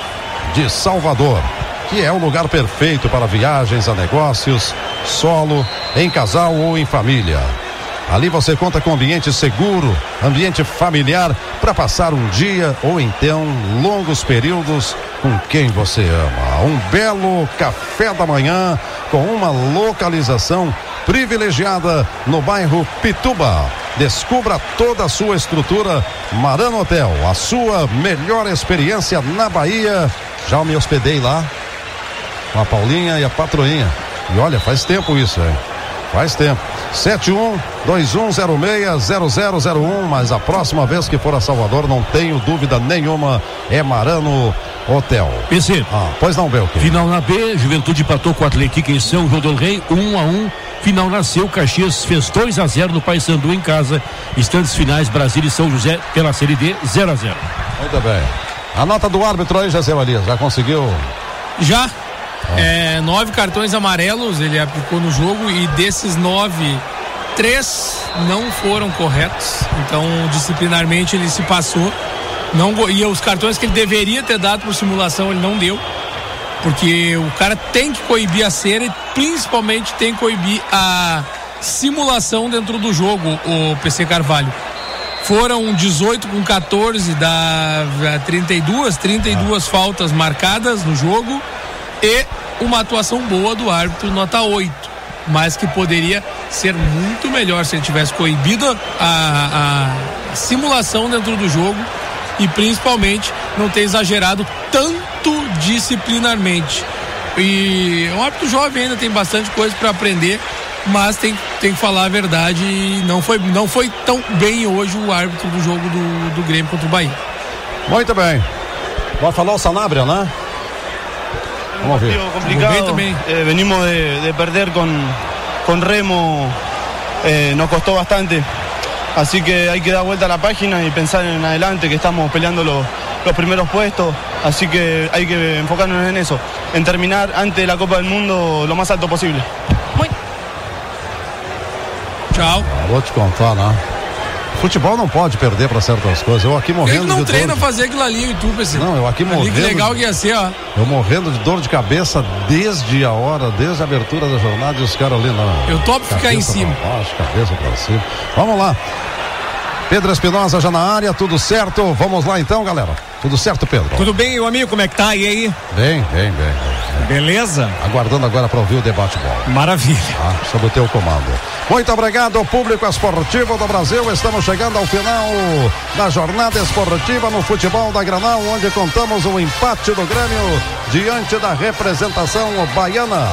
de Salvador, que é o lugar perfeito para viagens a negócios, solo, em casal ou em família. Ali você conta com ambiente seguro, ambiente familiar, para passar um dia ou então longos períodos com quem você ama. Um belo café da manhã com uma localização privilegiada no bairro Pituba. Descubra toda a sua estrutura Marano Hotel, a sua melhor experiência na Bahia. Já me hospedei lá com a Paulinha e a patroinha. E olha, faz tempo isso, hein? Faz tempo. sete um dois um zero seis zero zero zero um, mas a próxima vez que for a Salvador, não tenho dúvida nenhuma, é Marano Hotel. P C. Ah, pois não, Belque. Final na B, Juventude empatou com o Atlético em São João del Rei, um a um. Final nasceu, Caxias fez dois a zero no Paysandu em casa. Instantes finais, Brasília e São José pela Série D, zero a zero. Muito bem. A nota do árbitro aí, José Elias, já conseguiu? Já. É, nove cartões amarelos ele aplicou no jogo, e desses nove, três não foram corretos. Então, disciplinarmente ele se passou. Não, e os cartões que ele deveria ter dado por simulação ele não deu, porque o cara tem que coibir a cena e principalmente tem que coibir a simulação dentro do jogo, o P C Carvalho. Foram dezoito com catorze, dá trinta e duas, trinta e duas faltas marcadas no jogo e uma atuação boa do árbitro, nota oito, mas que poderia ser muito melhor se ele tivesse coibido a, a simulação dentro do jogo e principalmente não ter exagerado tanto disciplinarmente. E um árbitro jovem ainda tem bastante coisa para aprender, mas tem, tem que falar a verdade, e não foi, não foi tão bem hoje o árbitro do jogo do, do Grêmio contra o Bahia. Muito bem. Vai falar o Sanabria, né? Vamos ver. Complicado. Eh, venimos de, de perder con, con Remo, eh, nos costó bastante. Así que hay que dar vuelta a la página y pensar en adelante, que estamos peleando los, los primeros puestos. Así que hay que enfocarnos en eso, en terminar antes de la Copa del Mundo lo más alto posible. Muito. Tchau. Ah, vou te contar, né? Futebol não pode perder para certas coisas. Eu aqui morrendo Ele não de treina dor de... fazer aquilo ali, tu, P C. Não, eu aqui morrendo. Que legal que ia ser, ó. Eu morrendo de dor de cabeça desde a hora, desde a abertura da jornada, e os caras ali na. Eu topo ficar em cima. Pra baixo, cabeça pra cima. Vamos lá. Pedro Espinosa já na área, tudo certo? Vamos lá então, galera. Tudo certo, Pedro? Tudo bem, meu amigo? Como é que tá? E aí? Bem, bem, bem. bem. Beleza? Aguardando agora para ouvir o debate bola. Maravilha. Ah, sob o teu comando. Muito obrigado, público esportivo do Brasil. Estamos chegando ao final da jornada esportiva no futebol da Granal, onde contamos o empate do Grêmio diante da representação baiana.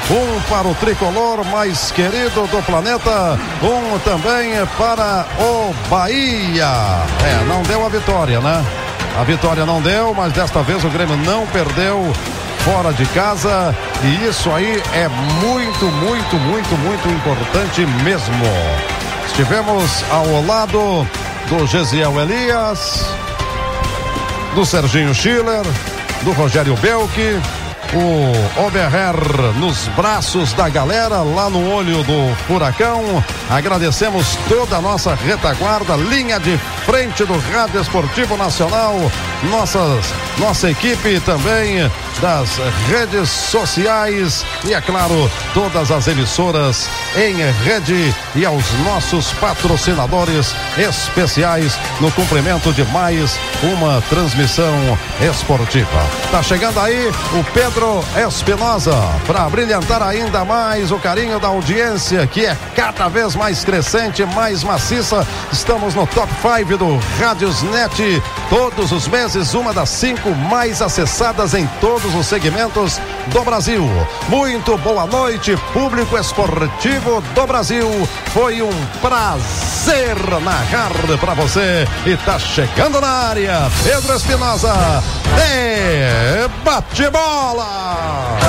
um para o tricolor mais querido do planeta, um também para o Bahia. É, não deu a vitória, né? A vitória não deu, mas desta vez o Grêmio não perdeu fora de casa, e isso aí é muito, muito, muito, muito importante mesmo. Estivemos ao lado do Gesiel Elias, do Serginho Schiller, do Rogério Belk, o Oberher nos braços da galera lá no olho do furacão. Agradecemos toda a nossa retaguarda, linha de frente do Rádio Esportivo Nacional, nossas, nossa equipe também das redes sociais e, é claro, todas as emissoras em rede, e aos nossos patrocinadores especiais no cumprimento de mais uma transmissão esportiva. Tá chegando aí o Pedro Espinosa para brilhantar ainda mais o carinho da audiência, que é cada vez mais crescente, mais maciça. Estamos no top cinco do Radiosnet, todos os meses uma das cinco mais acessadas em todos os segmentos do Brasil. Muito boa noite, público esportivo do Brasil. Foi um prazer narrar para você, e tá chegando na área Pedro Espinosa e bate-bola.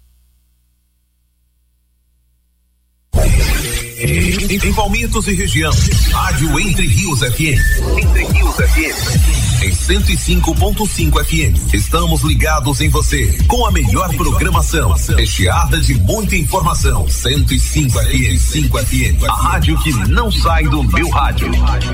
Em Palmitos e região, Rádio Entre Rios F M. Entre Rios F M. Em cento e cinco ponto cinco F M. Estamos ligados em você, com a melhor programação, recheada de muita informação. cento e cinco F M. cinco F M. A rádio que não sai do meu rádio.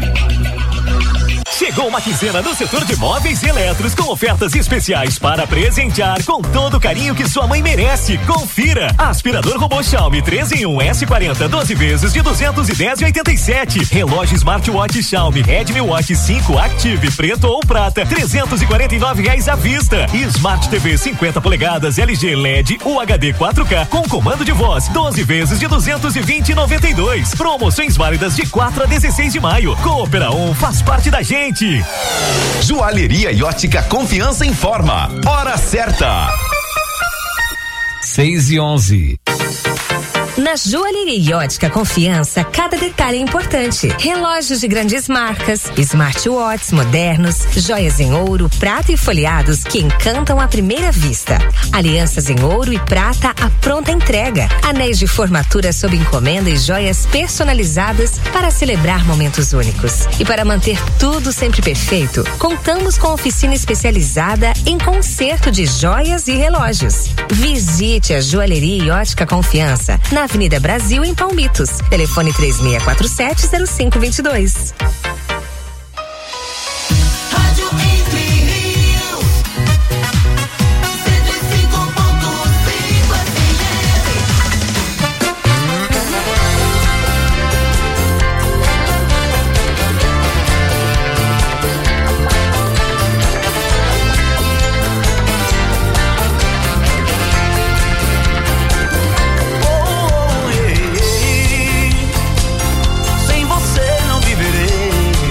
Chegou uma quinzena no setor de móveis e eletros com ofertas especiais para presentear com todo o carinho que sua mãe merece. Confira: aspirador robô Xiaomi três em um S quarenta, doze vezes de duzentos e dez reais e oitenta e sete. Relógio Smartwatch Xiaomi Redmi Watch cinco Active preto ou prata, trezentos e quarenta e nove reais à vista. E Smart T V cinquenta polegadas L G L E D U H D quatro K com comando de voz, doze vezes de duzentos e vinte reais e noventa e dois. Promoções válidas de quatro a dezesseis de maio. Coopera um, faz parte da gente. Joalheria e ótica Confiança informa. Hora certa. seis e onze. Na Joalheria e Ótica Confiança, cada detalhe é importante. Relógios de grandes marcas, smartwatches modernos, joias em ouro, prata e folheados que encantam à primeira vista. Alianças em ouro e prata à pronta entrega. Anéis de formatura sob encomenda e joias personalizadas para celebrar momentos únicos. E para manter tudo sempre perfeito, contamos com oficina especializada em conserto de joias e relógios. Visite a Joalheria e Ótica Confiança na Avenida Brasil, em Palmitos. Telefone três seis quatro sete zero cinco dois dois. Sem você não viverei.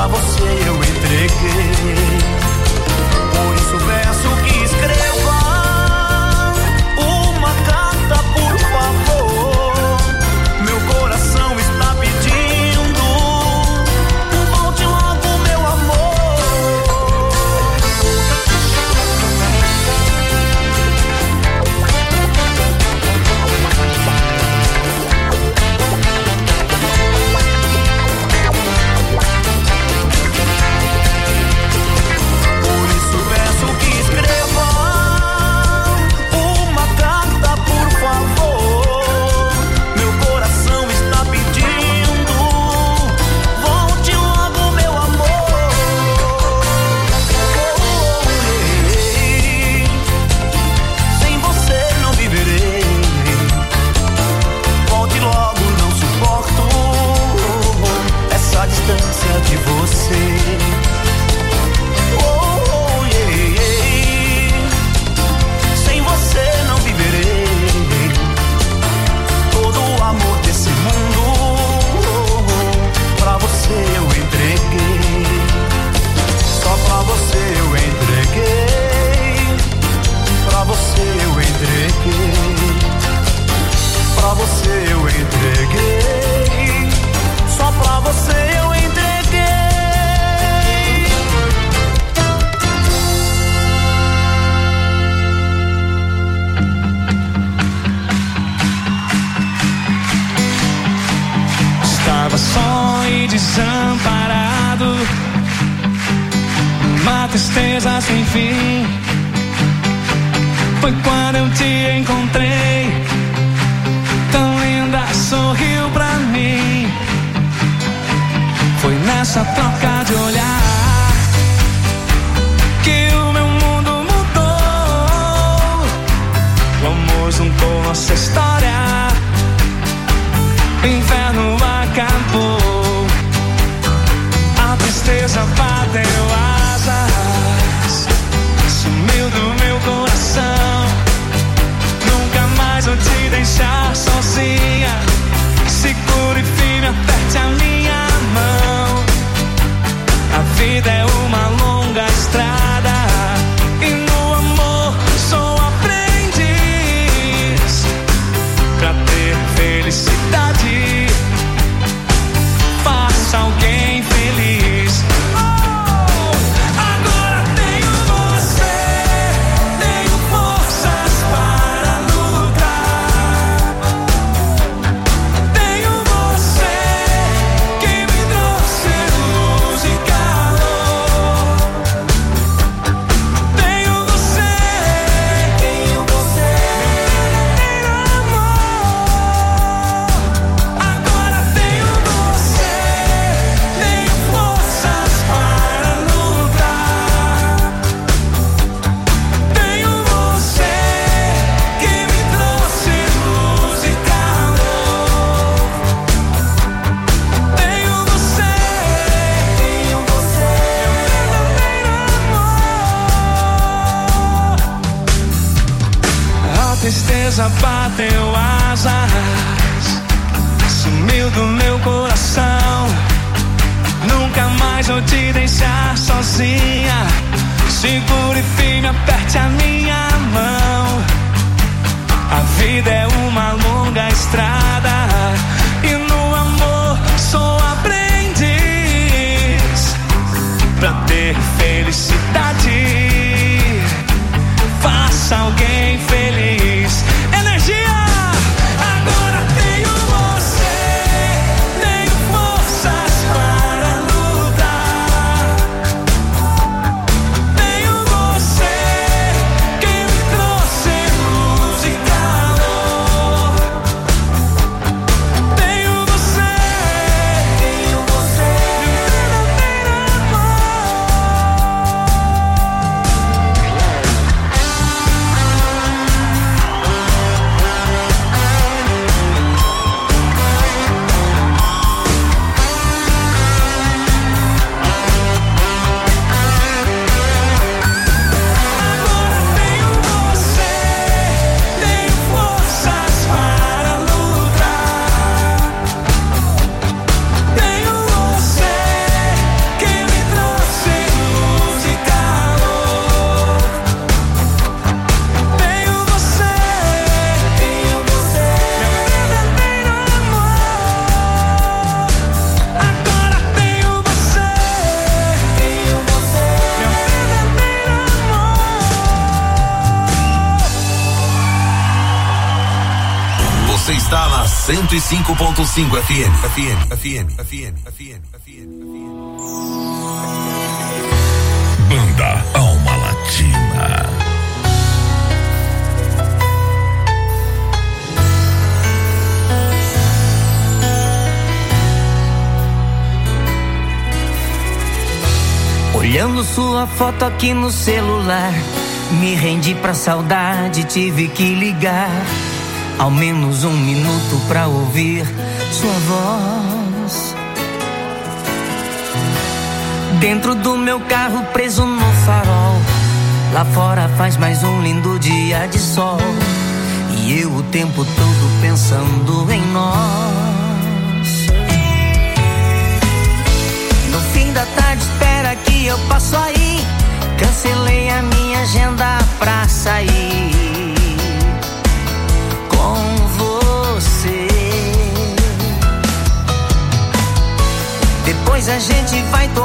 pra você eu entreguei. Por isso peço que escreva uma carta, por favor. Meu coração está pedindo, volte logo, meu amor. Por isso peço que escreva uma carta, por favor. Meu coração está pedindo, volte logo, meu amor. Sem você não viverei. Volte logo, não suporto essa distância de você. Oh, yeah, yeah. Sem você não viverei. Todo o amor desse mundo pra você eu entreguei. Só pra você eu entreguei. Pra você eu entreguei. Pra você eu entreguei. Só pra você eu entreguei. Estava só e desamparado, uma tristeza sem fim. Foi quando eu te encontrei, tão linda, sorriu pra mim. Foi nessa troca de olhar que o meu mundo mudou. O amor juntou nossa história, o inverno acabou. A tristeza bateu asas, sumiu do meu coração. Nunca mais vou te deixar sozinha. Segure e firme, aperte a minha mão. A vida é uma longa estrada e no amor sou aprendiz. Pra ter felicidade, faça alguém feliz. Oh, agora tenho você, tenho forças para lutar. Tenho você que me trouxe luz e calor. Tenho você, tenho você, meu amor. Agora tenho você, tenho forças para lutar. Tenho você que me trouxe luz e calor. Tenho você, tenho você, meu amor. A tristeza bateu asas, sumiu do meu coração. Nunca mais vou te deixar sozinha. Segure e firme, aperte a minha mão. A vida é uma longa estrada e no amor sou aprendiz. Pra ter felicidade, faça alguém feliz. Energia! Agora tenho você, tenho forças para lutar. Tenho você que me trouxe luz e calor. Você está na cento e cinco ponto cinco F M. F M, F M, F M, F M, F M. Banda Alma Latina. Olhando sua foto aqui no celular, me rendi pra saudade, tive que ligar. Ao menos um minuto pra ouvir sua voz. Dentro do meu carro preso no farol, lá fora faz mais um lindo dia de sol. E eu o tempo todo pensando em nós. No fim da tarde espera que eu passo aí. Cancelei a minha agenda pra sair com você. Depois a gente vai tomar